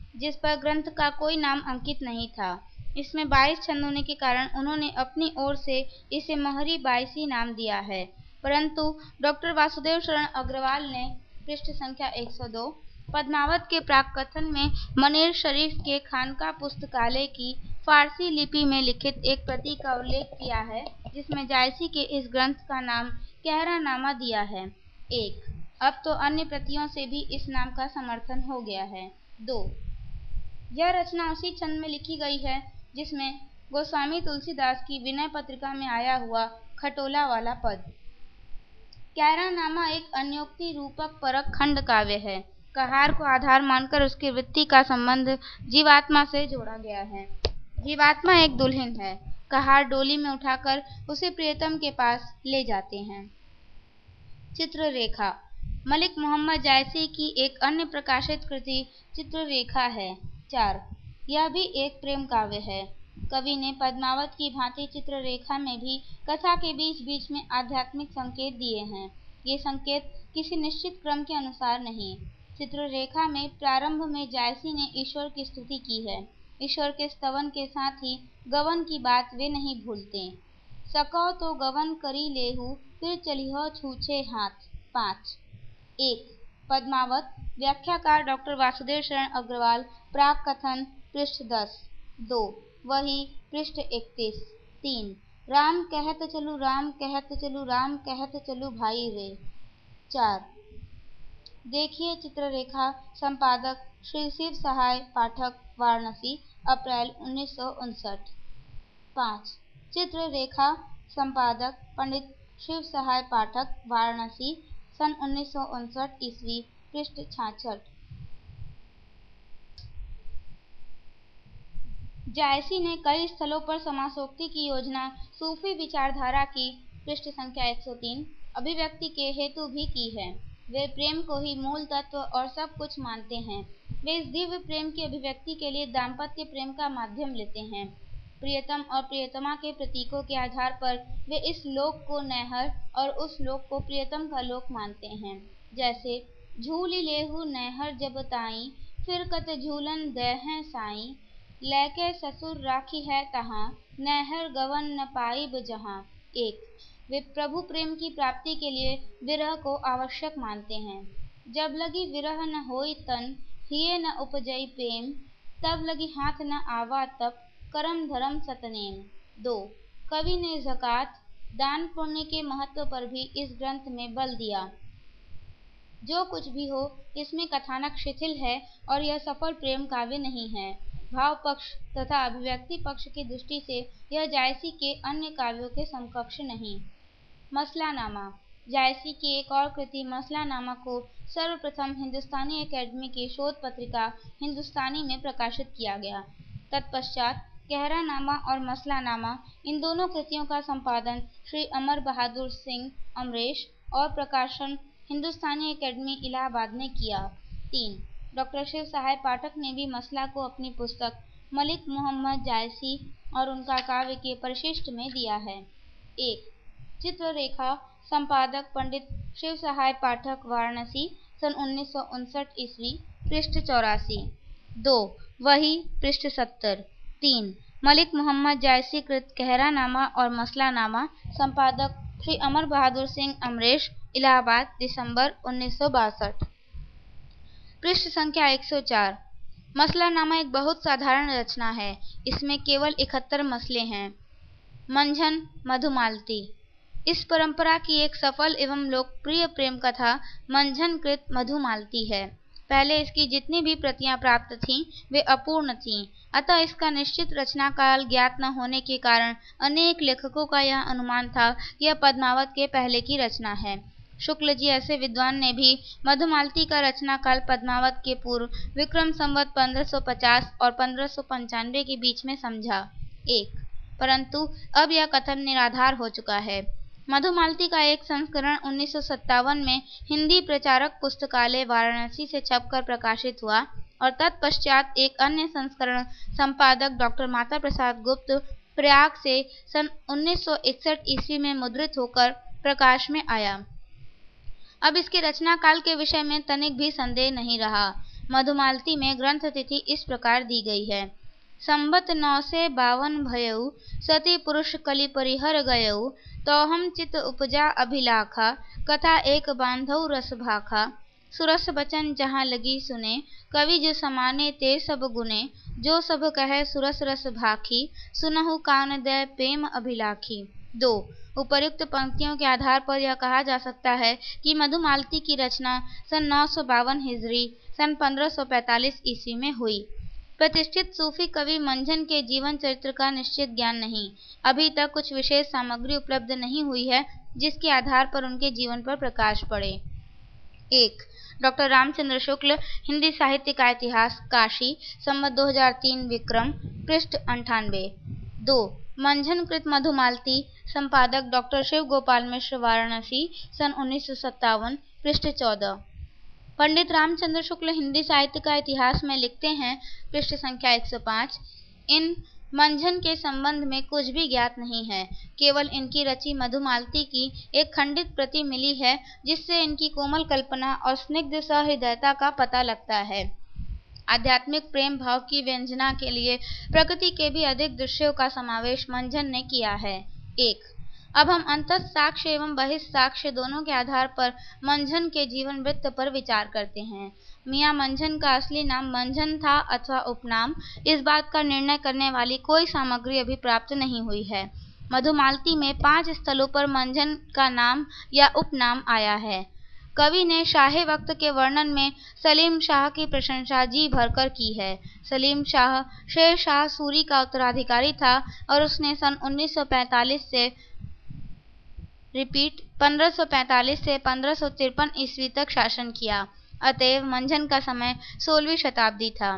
जिस पर ग्रंथ का कोई नाम अंकित नहीं था। इसमें 22 छंद होने के कारण उन्होंने अपनी ओर से इसे मोहरी 22 नाम दिया है, परंतु डॉक्टर वासुदेव शरण अग्रवाल ने पृष्ठ संख्या 102 पद्मावत के प्राक कथन में मनेर शरीफ के खानका पुस्तकालय की फारसी लिपि में लिखित एक प्रति का उल्लेख किया है, जिसमें जायसी के इस ग्रंथ का नाम कहरानामा दिया है। 1. अब तो अन्य प्रतियों से भी इस नाम का समर्थन हो गया है। 2. यह रचना उसी छंद में लिखी गई है जिसमें गोस्वामी तुलसीदास की विनय पत्रिका में आया हुआ खटोला वाला पद। कहरानामा एक अन्योक्ति रूपक परक खंड काव्य है। कहार को आधार मानकर उसकी वृत्ति का संबंध जीवात्मा से जोड़ा गया है। जीवात्मा एक दुल्हन है। कहार डोली में उठाकर उसे प्रियतम के पास ले जाते हैं। चित्ररेखा मलिक मोहम्मद जायसी की एक अन्य प्रकाशित कृति चित्ररेखा है। 4. यह भी एक प्रेम काव्य है। कवि ने पद्मावत की भांति चित्ररेखा में भी कथा के बीच बीच में आध्यात्मिक संकेत दिए हैं। ये संकेत किसी निश्चित क्रम के अनुसार नहीं। चित्ररेखा में प्रारंभ में जायसी ने ईश्वर की स्तुति की है। ईश्वर के स्तवन के साथ ही गवन की बात वे नहीं भूलते। सको तो गवन करी लेहु फिर चलिहो छूछे हाथ। 5. 1. पद्मावत व्याख्याकार डॉक्टर वासुदेव शरण अग्रवाल प्राक कथन पृष्ठ 10। 2. वही पृष्ठ 31। 3. राम कहत चलू राम कहत चलू राम कहत चलू भाई रे। 4. देखिए चित्ररेखा संपादक श्री शिव सहाय पाठक वाराणसी अप्रैल 1959। 5. चित्ररेखा संपादक पंडित शिव सहाय पाठक वाराणसी सन 1959 ईस्वी पृष्ठ 66। जायसी ने कई स्थलों पर समासोक्ति की योजना सूफी विचारधारा की पृष्ठ संख्या 103 अभिव्यक्ति के हेतु भी की है। वे प्रेम को ही मूल तत्व और सब कुछ मानते हैं। वे इस दिव्य प्रेम की अभिव्यक्ति के लिए दाम्पत्य प्रेम का माध्यम लेते हैं। प्रियतम और प्रियतमा के प्रतीकों के आधार पर वे इस लोक को नैहर और उस लोक को प्रियतम का लोक मानते हैं। जैसे झूली लेहु नैहर जब ताई फिर कत झूलन देह साई लैके ससुर राखी है तहाँ नैहर गवन न पाइब जहाँ। 1. वे प्रभु प्रेम की प्राप्ति के लिए विरह को आवश्यक मानते हैं। जब लगी विरह न होई तन हिये न उपजई प्रेम तब लगी हाथ न आवा तप करम धर्म सतनेम। 2. कवि ने ज़कात दान पुण्य के महत्व पर भी इस ग्रंथ में बल दिया। जो कुछ भी हो इसमें कथानक शिथिल है और यह सफल प्रेम काव्य नहीं है। भाव पक्ष तथा अभिव्यक्ति पक्ष की दृष्टि से यह जायसी के अन्य काव्यों के समकक्ष नहीं। मसलानामा जायसी की एक और कृति मसलानामा को सर्वप्रथम हिंदुस्तानी अकेडमी की शोध पत्रिका हिंदुस्तानी में प्रकाशित किया गया। तत्पश्चात कहरानामा और मसलानामा इन दोनों कृतियों का संपादन श्री अमर बहादुर सिंह अमरेश और प्रकाशन हिंदुस्तानी अकेडमी इलाहाबाद ने किया। 3. डॉक्टर शिव सहाय पाठक ने भी मसला को अपनी पुस्तक मलिक मोहम्मद जायसी और उनका काव्य के परिशिष्ट में दिया है। 1. चित्ररेखा संपादक पंडित शिव सहाय पाठक वाराणसी सन 1959 ईस्वी पृष्ठ 84। 2. वही पृष्ठ 70। 3. मलिक मोहम्मद जायसी कृत कहरानामा और मसलानामा संपादक श्री अमर बहादुर सिंह अमरेश इलाहाबाद दिसंबर 1962। पृष्ठ संख्या 104। मसलानामा एक बहुत साधारण रचना है। इसमें केवल 71 मसले हैं। मंझन मधुमालती इस परंपरा की एक सफल एवं लोकप्रिय प्रेम कथा मंझन कृत मधुमालती है। पहले इसकी जितनी भी प्रतियां प्राप्त थीं वे अपूर्ण थीं, अतः इसका निश्चित रचना काल ज्ञात न होने के कारण अनेक लेखकों का यह अनुमान था कि यह पद्मावत के पहले की रचना है। शुक्ल जी ऐसे विद्वान ने भी मधुमालती का रचना काल पद्मावत के पूर्व विक्रम संवत 1550 और 1595 के बीच में समझा। 1. परंतु अब यह कथन निराधार हो चुका है। मधुमालती का एक संस्करण 1957 में हिंदी प्रचारक पुस्तकालय वाराणसी से छपकर प्रकाशित हुआ और तत्पश्चात एक अन्य संस्करण संपादक डॉक्टर माता प्रसाद गुप्त प्रयाग से सन 1961 ईस्वी में मुद्रित होकर प्रकाश में आया। अब इसके रचना काल के विषय में तनिक भी संदेह नहीं रहा। मधुमालती में ग्रंथ तिथि इस प्रकार दी गई है। संबत 952 भयउ, सती पुरुष कलि परिहर गयउ, तो हम चित उपजा अभिलाखा, कथा एक बांधउ रस भाखा। सुरस बचन जहाँ लगी सुने, कवि जो समाने ते सब गुने, जो सब कहे सुरस रस भाखी, सुनहु कान दे प्रेम अभिलाखी। 2. उपर्युक्त पंक्तियों के आधार पर यह कहा जा सकता है कि मधुमालती की रचना सन 952 हिजरी सन 1545 ईस्वी में हुई। प्रतिष्ठित सूफी कवि मंझन के जीवन चरित्र का निश्चित ज्ञान नहीं, अभी तक कुछ विशेष सामग्री उपलब्ध नहीं हुई है जिसके आधार पर उनके जीवन पर प्रकाश पड़े। 1. डॉक्टर रामचंद्र शुक्ल, हिंदी साहित्य का इतिहास, काशी, संवत 2003 विक्रम, पृष्ठ 98। 2. मंझन कृत मधुमालती, संपादक डॉक्टर शिव गोपाल मिश्र, वाराणसी, सन 1957, पृष्ठ 14। पंडित रामचंद्र शुक्ल हिंदी साहित्य का इतिहास में लिखते हैं, पृष्ठ संख्या 105, इन मंझन के संबंध में कुछ भी ज्ञात नहीं है, केवल इनकी रची मधुमालती की एक खंडित प्रति मिली है जिससे इनकी कोमल कल्पना और स्निग्ध सहृदयता का पता लगता है। आध्यात्मिक प्रेम भाव की व्यंजना के लिए प्रकृति के भी अधिक दृश्यों का समावेश मंझन ने किया है। 1. अब हम अंतः साक्ष्य एवं बहिस्साक्ष्य दोनों के आधार पर मंझन के जीवन वृत्त पर विचार करते हैं। मियां मंझन का असली नाम मंझन था अथवा उपनाम, इस बात का निर्णय करने वाली कोई सामग्री अभी प्राप्त नहीं हुई है। मधुमालती में 5 स्थलों पर मंझन का नाम या उपनाम आया है। कवि ने शाहे वक्त के वर्णन में सलीम शाह की प्रशंसा जी भरकर की है। सलीम शाह शेर शाह सूरी का उत्तराधिकारी था और उसने सन 1545 से 1553 ईस्वी तक शासन किया। अतएव मंझन का समय 16वीं शताब्दी था।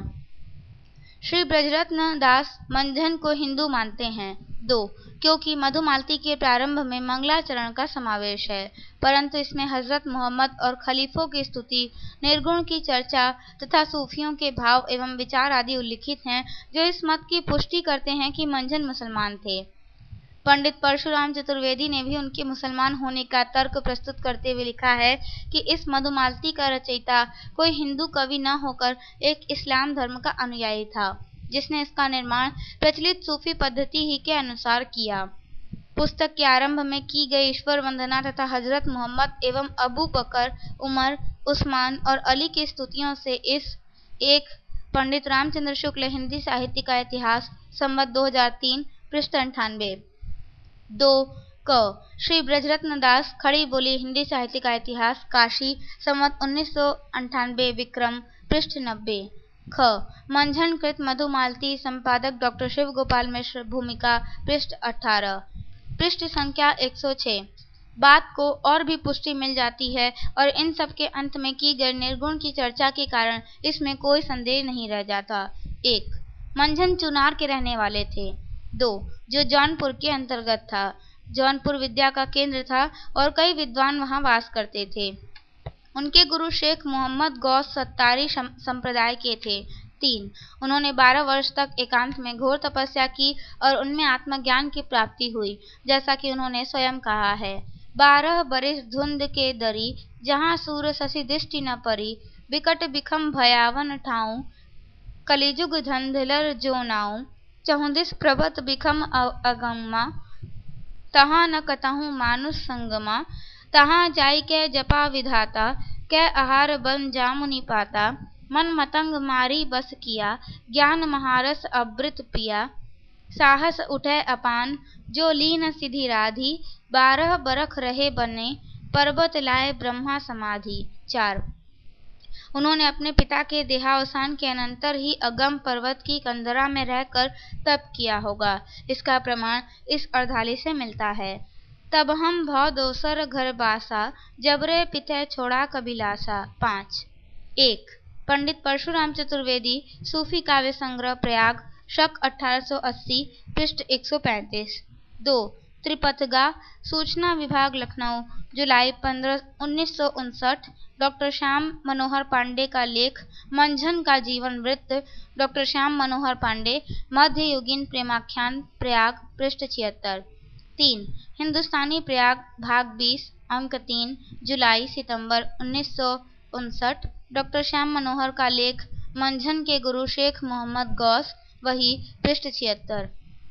श्री ब्रजरत्न दास मंझन को हिंदू मानते हैं। 2. क्योंकि मधुमालती के प्रारंभ में मंगलाचरण का समावेश है, परंतु इसमें हजरत मोहम्मद और खलीफों की स्तुति, निर्गुण की चर्चा तथा सूफियों के भाव एवं विचार आदि उल्लिखित हैं, जो इस मत की पुष्टि करते हैं कि मंझन मुसलमान थे। पंडित परशुराम चतुर्वेदी ने भी उनके मुसलमान होने का तर्क प्रस्तुत करते हुए लिखा है कि इस मधुमालती का रचयिता कोई हिंदू कवि न होकर एक इस्लाम धर्म का अनुयायी था, जिसने इसका निर्माण प्रचलित सूफी पद्धति ही के अनुसार किया। पुस्तक के आरंभ में की गई ईश्वर वंदना तथा हजरत मोहम्मद एवं अबू बकर, उमर, उस्मान और अली की स्तुतियों से इस 1. पंडित रामचंद्र शुक्ल हिंदी साहित्य का इतिहास, संवत 2003, पृष्ठ 98। 2. क. श्री ब्रजरत्न दास खड़ी बोली हिंदी साहित्य का इतिहास, काशी, संवत 1998 विक्रम, पृष्ठ 90। ख. मंझन कृत मधुमालती, संपादक डॉक्टर शिव गोपाल मिश्र, भूमिका, पृष्ठ 18, पृष्ठ संख्या 106। बात को और भी पुष्टि मिल जाती है और इन सब के अंत में की गई निर्गुण की चर्चा के कारण इसमें कोई संदेह नहीं रह जाता। 1. मंझन चुनार के रहने वाले थे। 2. जो जौनपुर के अंतर्गत था। जौनपुर विद्या का केंद्र था और कई विद्वान वहां वास करते थे। उनके गुरु शेख मोहम्मद गौस सत्तारी संप्रदाय के थे। 3. उन्होंने 12 वर्ष तक एकांत में घोर तपस्या की और उनमें आत्मज्ञान की प्राप्ति हुई, जैसा कि उन्होंने स्वयं कहा है। 12 बरिस धुंध के दरी, जहाँ सूर शशि दृष्टि न परी, बिकट बिखम भयावन ठाऊं, कलिजुग धंधलर जो नाऊं, चहुदिस प्रबत बिखम अगमा, तहाँ न कतहु मानुष संगमा, तहाँ जाई के जपा विधाता, कै आहार बन जामुनि पाता, मन मतंग मारी बस किया, ज्ञान महारस अमृत पिया, साहस उठे अपान, जो लीन सिधि राधि, 12 बरख रहे बने, पर्वत लाए ब्रह्मा समाधि। 4. उन्होंने अपने पिता के देहावसान के अनंतर ही अगम पर्वत की कंदरा में रहकर तप किया होगा। इसका प्रमाण इस अर्धाली से मिलता है। तब हम भव दोसर घर बासा, जबरे पिते छोड़ा कबिलासा। 5. 1. पंडित परशुराम चतुर्वेदी, सूफी काव्य संग्रह, प्रयाग, शक 1880, पृष्ठ 135। 2. त्रिपथगा, सूचना विभाग, लखनऊ, जुलाई 15, 1959, डॉक्टर श्याम मनोहर पांडे का लेख, मंझन का जीवन वृत्त, डॉक्टर श्याम मनोहर पांडे, मध्ययुगीन प्रेमाख्यान, प्रयाग, पृष्ठ 76। 3. हिंदुस्तानी प्रयाग, भाग 20, अंक 3, जुलाई सितंबर 1959, डॉक्टर श्याम मनोहर का लेख मंझन के गुरु शेख मोहम्मद गौस, वही पृष्ठ 76।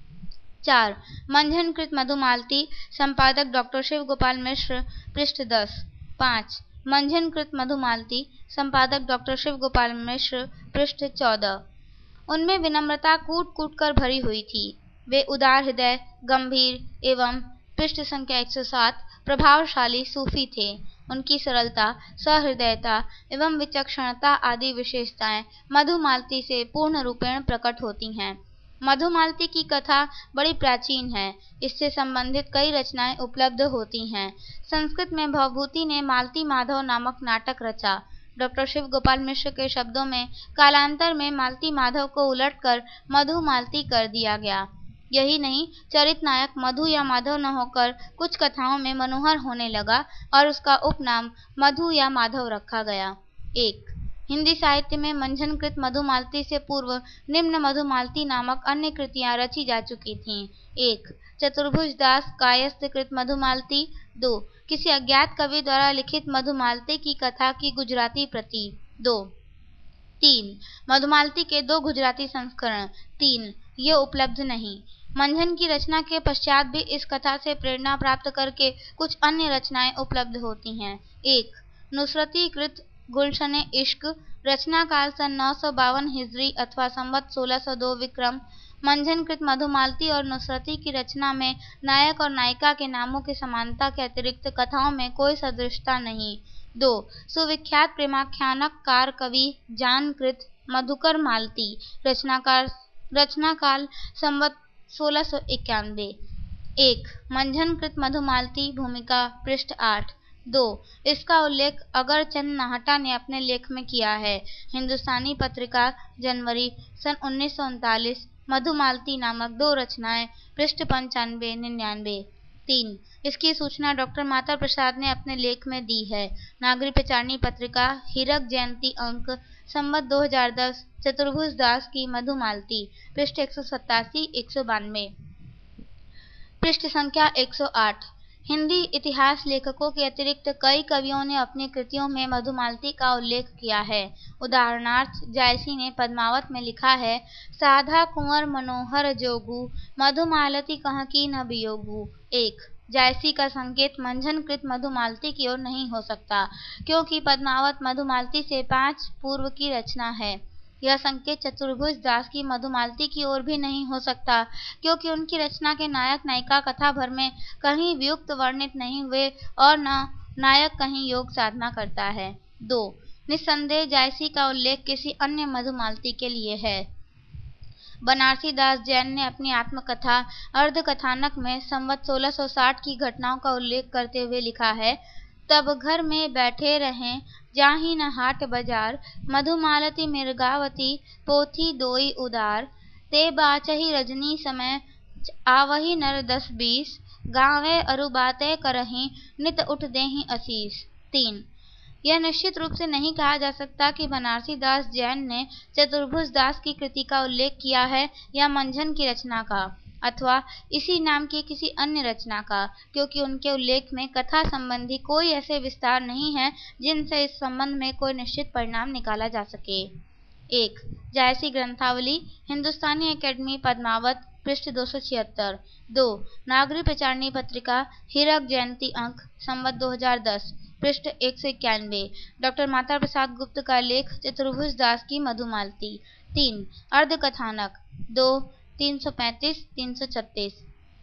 4 मंझन कृत मधुमालती, संपादक डॉक्टर शिव गोपाल मिश्र, पृष्ठ 10। 5 मंझन कृत मधुमालती, संपादक डॉक्टर शिव गोपाल मिश्र, पृष्ठ 14। उनमें विनम्रता कूट कूट कर भरी हुई थी। वे उदार हृदय, गंभीर एवं पृष्ठ संख्या 107 प्रभावशाली सूफी थे। उनकी सरलता, सहृदयता एवं विचक्षणता आदि विशेषताएं मधुमालती से पूर्ण रूपेण प्रकट होती हैं। मधुमालती की कथा बड़ी प्राचीन है। इससे संबंधित कई रचनाएं उपलब्ध होती हैं। संस्कृत में भवभूति ने मालती माधव नामक नाटक रचा। डॉक्टर शिव गोपाल मिश्र के शब्दों में कालांतर में मालती माधव को उलटकर मधुमालती कर दिया गया। यही नहीं, चरित नायक मधु या माधव न होकर कुछ कथाओं में मनोहर होने लगा और उसका उपनाम मधु या माधव रखा गया। 1 हिंदी साहित्य में मंझनकृत मधुमालती से पूर्व निम्न मधुमालती नामक अन्य कृतियां रची जा चुकी थीं। 1 चतुर्भुज दास कायस्थकृत मधुमालती। 2 किसी अज्ञात कवि द्वारा लिखित मधुमालती की कथा की गुजराती प्रति। 2 3 मधुमालती के 2 गुजराती संस्करण। 3 ये उपलब्ध नहीं। मंझन की रचना के पश्चात भी इस कथा से प्रेरणा प्राप्त करके कुछ अन्य रचनाएं उपलब्ध होती हैं। 1 नुसरती कृत गुलशने इश्क, रचना काल सन 952 हिजरी अथवा संवत 1602 विक्रम। मंझन कृत मधुमालती और नुसरती की रचना में नायक और नायिका के नामों की समानता के अतिरिक्त कथाओं में कोई सदृशता नहीं। 2 सुविख्यात प्रेमाख्यानकार कवि जानकृत मधुकर मालती, रचना काल संवत 1691। 1 मंझन कृत मधुमालती भूमिका, पृष्ठ 8। 2 इसका उल्लेख अगरचंद नाहटा ने अपने लेख में किया है। हिंदुस्तानी पत्रिका, जनवरी सन 1939। मधुमालती नामक 2 रचनाएं, पृष्ठ 95-99। 3 इसकी सूचना डॉक्टर माता प्रसाद ने अपने लेख में दी है। नागरी प्रचारणी पत्रिका, हीरक जयंती अंक, संवत 2010। चतुर्भुज दास की मधुमालती, पृष्ठ 187-192। पृष्ठ संख्या 108। हिंदी इतिहास लेखकों के अतिरिक्त कई कवियों ने अपनी कृतियों में मधुमालती का उल्लेख किया है। उदाहरणार्थ जायसी ने पद्मावत में लिखा है, साधा कुंवर मनोहर जोगू, मधुमालती कह की न बियोगू। 1 जायसी का संकेत मंझन कृत मधुमालती की ओर नहीं हो सकता, क्योंकि पद्मावत मधुमालती से 5 पूर्व की रचना है। यह संकेत चतुर्भुज दास की मधुमालती की ओर भी नहीं हो सकता, क्योंकि उनकी रचना के नायक नायिका कथा भर में कहीं वियुक्त वर्णित नहीं हुए और न नायक कहीं योग साधना करता है। 2 निस्संदेह जायसी का उल्लेख किसी अन्य मधुमालती के लिए है। बनारसी दास जैन ने अपनी आत्मकथा अर्धकथानक में संवत 1660 की घटनाओं का उल्लेख करते हुए लिखा है, तब घर में बैठे रहें जाहि न हाट बाजार, मधुमालती मिर्गावती पोथी दोई उदार, ते बाचही रजनी समय आवही नर 10-20, गावे अरु बातें करहीं नित उठ देहीं असीस। 3 यह निश्चित रूप से नहीं कहा जा सकता कि बनारसी दास जैन ने चतुर्भुज दास की कृति का उल्लेख किया है या मंझन की रचना का, अथवा इसी नाम की किसी अन्य रचना का, क्योंकि उनके उल्लेख में कथा संबंधी कोई ऐसे विस्तार नहीं है जिनसे इस संबंध में कोई निश्चित परिणाम निकाला जा सके। 1 जायसी ग्रंथावली, हिंदुस्तानी एकेडमी पद्मावत, पृष्ठ 276। 2 नागरी प्रचारणी पत्रिका, हीरक जयंती अंक, संवत 2010, पृष्ठ 191। डॉक्टर माता प्रसाद गुप्त का लेख चतुर्भुज दास की मधुमालती। 3 अर्धकथानक, 2 335-336।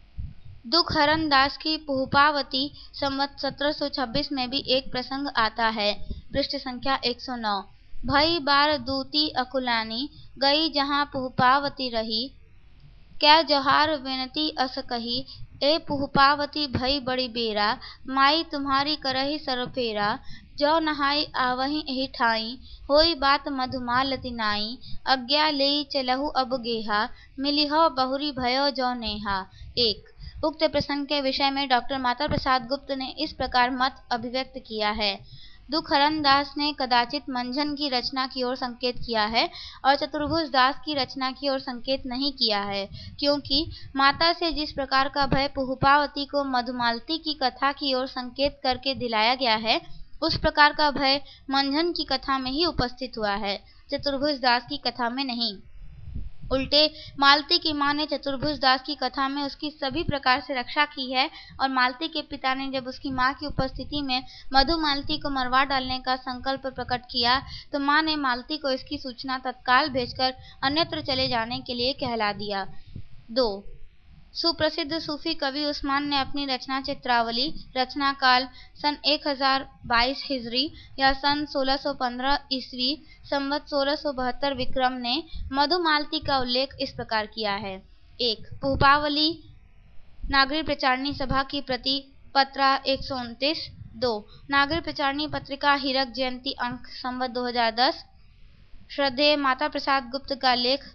दुखहरण दास की पुष्पावती, संवत 1726 में भी एक प्रसंग आता है। पृष्ठ संख्या 109। भई बार दूती अकुलानी, गई जहाँ पुष्पावती रही, क्या जोहार विनती अस कही, ए पुष्पावती भई बड़ी बेरा, माई तुम्हारी करही सरफेरा, जो नहाई आवही एहि ठाई, होई बात मधुमालती नाई, आज्ञा लेई चलहु अब गेहा, मिलिहो बहुरी भयो जो नेहा। 1 उक्त प्रसंग के विषय में डॉक्टर माता प्रसाद गुप्त ने इस प्रकार मत अभिव्यक्त किया है, दुखहरण दास ने कदाचित मंझन की रचना की ओर संकेत किया है और चतुर्भुज दास की रचना की ओर संकेत नहीं किया है, क्योंकि माता से जिस प्रकार का भय पुष्पावती को मधुमालती की कथा की ओर संकेत करके दिलाया गया है, उस प्रकार का भय मंझन की कथा में ही उपस्थित हुआ है, चतुर्भुज दास की कथा में नहीं। उल्टे मालती की मां ने चतुर्भुज दास की कथा में उसकी सभी प्रकार से रक्षा की है, और मालती के पिता ने जब उसकी मां की उपस्थिति में मधुमालती को मरवा डालने का संकल्प प्रकट किया तो मां ने मालती को इसकी सूचना तत्काल भेजकर अन्यत्र चले जाने के लिए कहला दिया। 2. सुप्रसिद्ध सूफी कवि उस्मान ने अपनी रचना चित्रावली, रचना काल सन 1022 हिजरी या सन 1615 ईस्वी, संवत 1672 विक्रम ने मधुमालती का उल्लेख इस प्रकार किया है। 1. पुष्पावली नागरी प्रचारणी सभा की प्रति पत्रा 129। 2. नागरी प्रचारणी पत्रिका हीरक जयंती अंक संवत 2010। श्रद्धेय माता प्रसाद गुप्त का लेख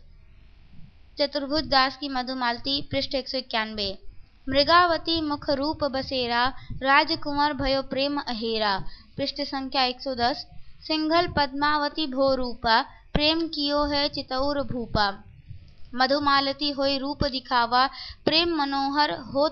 चतुर्भुज दास की मधुमालती पृष्ठ 191। मृगावती मुख रूप बसेरा, राजकुंवर भयो प्रेम अहेरा पृष्ठ संख्या 110। सिंघल पद्मावती भो रूपा, प्रेम कियो है चितौर भूपा। मधुमालती होई रूप दिखावा, प्रेम मनोहर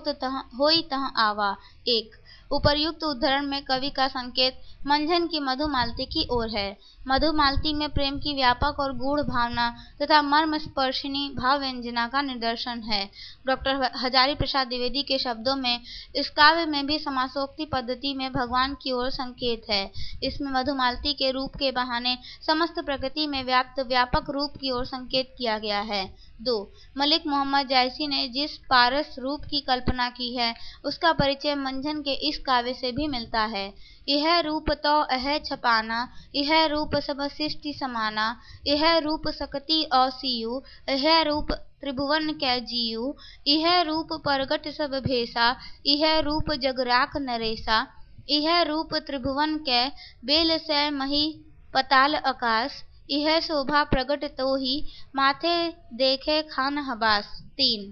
होई तह आवा। 1. उपर्युक्त उद्धरण में कवि का संकेत मंझन की मधुमालती की ओर है। मधुमालती में प्रेम की व्यापक और गूढ़ भावना तथा मर्म स्पर्शिनी भाव व्यंजना का निदर्शन है। डॉक्टर हजारी प्रसाद द्विवेदी के शब्दों में इस काव्य में भी समासोक्ति पद्धति में भगवान की ओर संकेत है। इसमें मधुमालती के रूप के बहाने समस्त प्रकृति में व्याप्त व्यापक रूप की ओर संकेत किया गया है। 2. मलिक मोहम्मद जायसी ने जिस पारस रूप की कल्पना की है उसका परिचय मंझन के इस काव्य से भी मिलता है। यह रूप तो अह छपाना, यह रूप सब सृष्टि समाना, यह रूप सकती औसियु, यह रूप त्रिभुवन कै जियु, यह रूप परगट सब भेसा, यह रूप जगराख नरेसा, यह रूप त्रिभुवन कै बेल सै मही पताल आकाश, यह शोभा प्रगट तो ही माथे देखे खान हबास। 3.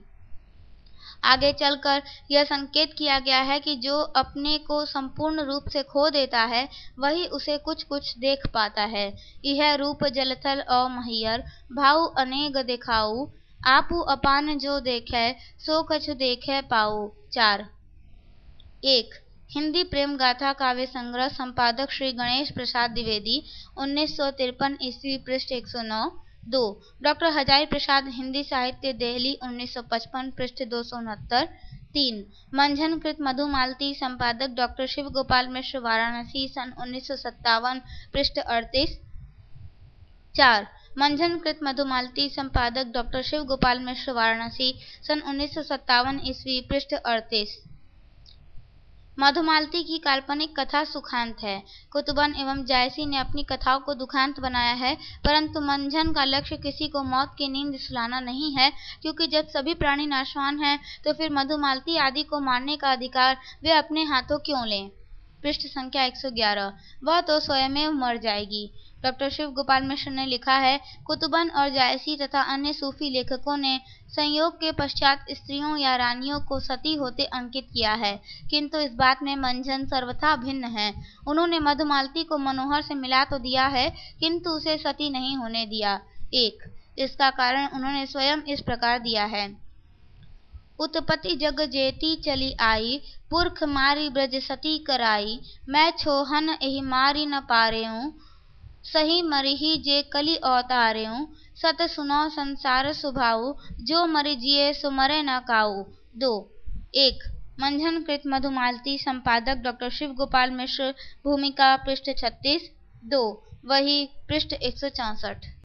आगे चलकर यह संकेत किया गया है कि जो अपने को संपूर्ण रूप से खो देता है वही उसे कुछ कुछ देख पाता है। यह रूप जलथल और महियर, भाऊ अनेक दिखाऊ, आपू अपान जो देखे सो कछु देखे पाऊ। 4. 1. हिंदी प्रेम गाथा काव्य संग्रह, संपादक श्री गणेश प्रसाद द्विवेदी, 1953 ईस्वी पृष्ठ 109। 2. डॉक्टर हजारी प्रसाद हिंदी साहित्य, दिल्ली, 1955 पृष्ठ 269। 3. मंझन कृत मधुमालती, संपादक डॉक्टर शिव गोपाल मिश्र, वाराणसी, सन 1957 पृष्ठ 38। 4. मंझन कृत मधुमालती, संपादक डॉक्टर शिव गोपाल मिश्र, वाराणसी, सन 1957 ईस्वी पृष्ठ 38। मधुमालती की काल्पनिक कथा सुखांत है। कुतुबन एवं जायसी ने अपनी कथाओं को दुखांत बनाया है, परंतु मंझन का लक्ष्य किसी को मौत की नींद सुलाना नहीं है, क्योंकि जब सभी प्राणी नाशवान हैं तो फिर मधुमालती आदि को मारने का अधिकार वे अपने हाथों क्यों लें। पृष्ठ संख्या 111। वह तो स्वयमेव मर जाएगी। डॉक्टर शिव गोपाल मिश्र ने लिखा है, कुतुबन और जायसी तथा अन्य सूफी लेखकों ने संयोग के पश्चात स्त्रियों या रानियों को सती होते अंकित किया है, किंतु इस बात में मंझन सर्वथा भिन्न है। उन्होंने मधुमालती को मनोहर से मिला तो दिया है, किंतु उसे सती नहीं होने दिया। 1. इसका कारण उन्होंने स्वयं इस प्रकार दिया है। उत्पत्ति जग जेती चली आई, पुरख मारी ब्रज सती कराई, मैं छोहन एहि मारी न पारेऊं, सही मरिही जे कलि अवतारेऊं, सत सुनो संसार सुभाऊ, जो मरि जिए सो मरे न काऊ। 2. 1. मंझन कृत मधुमालती, संपादक डॉक्टर शिव गोपाल मिश्र, भूमिका पृष्ठ 36। 2. वही पृष्ठ 164।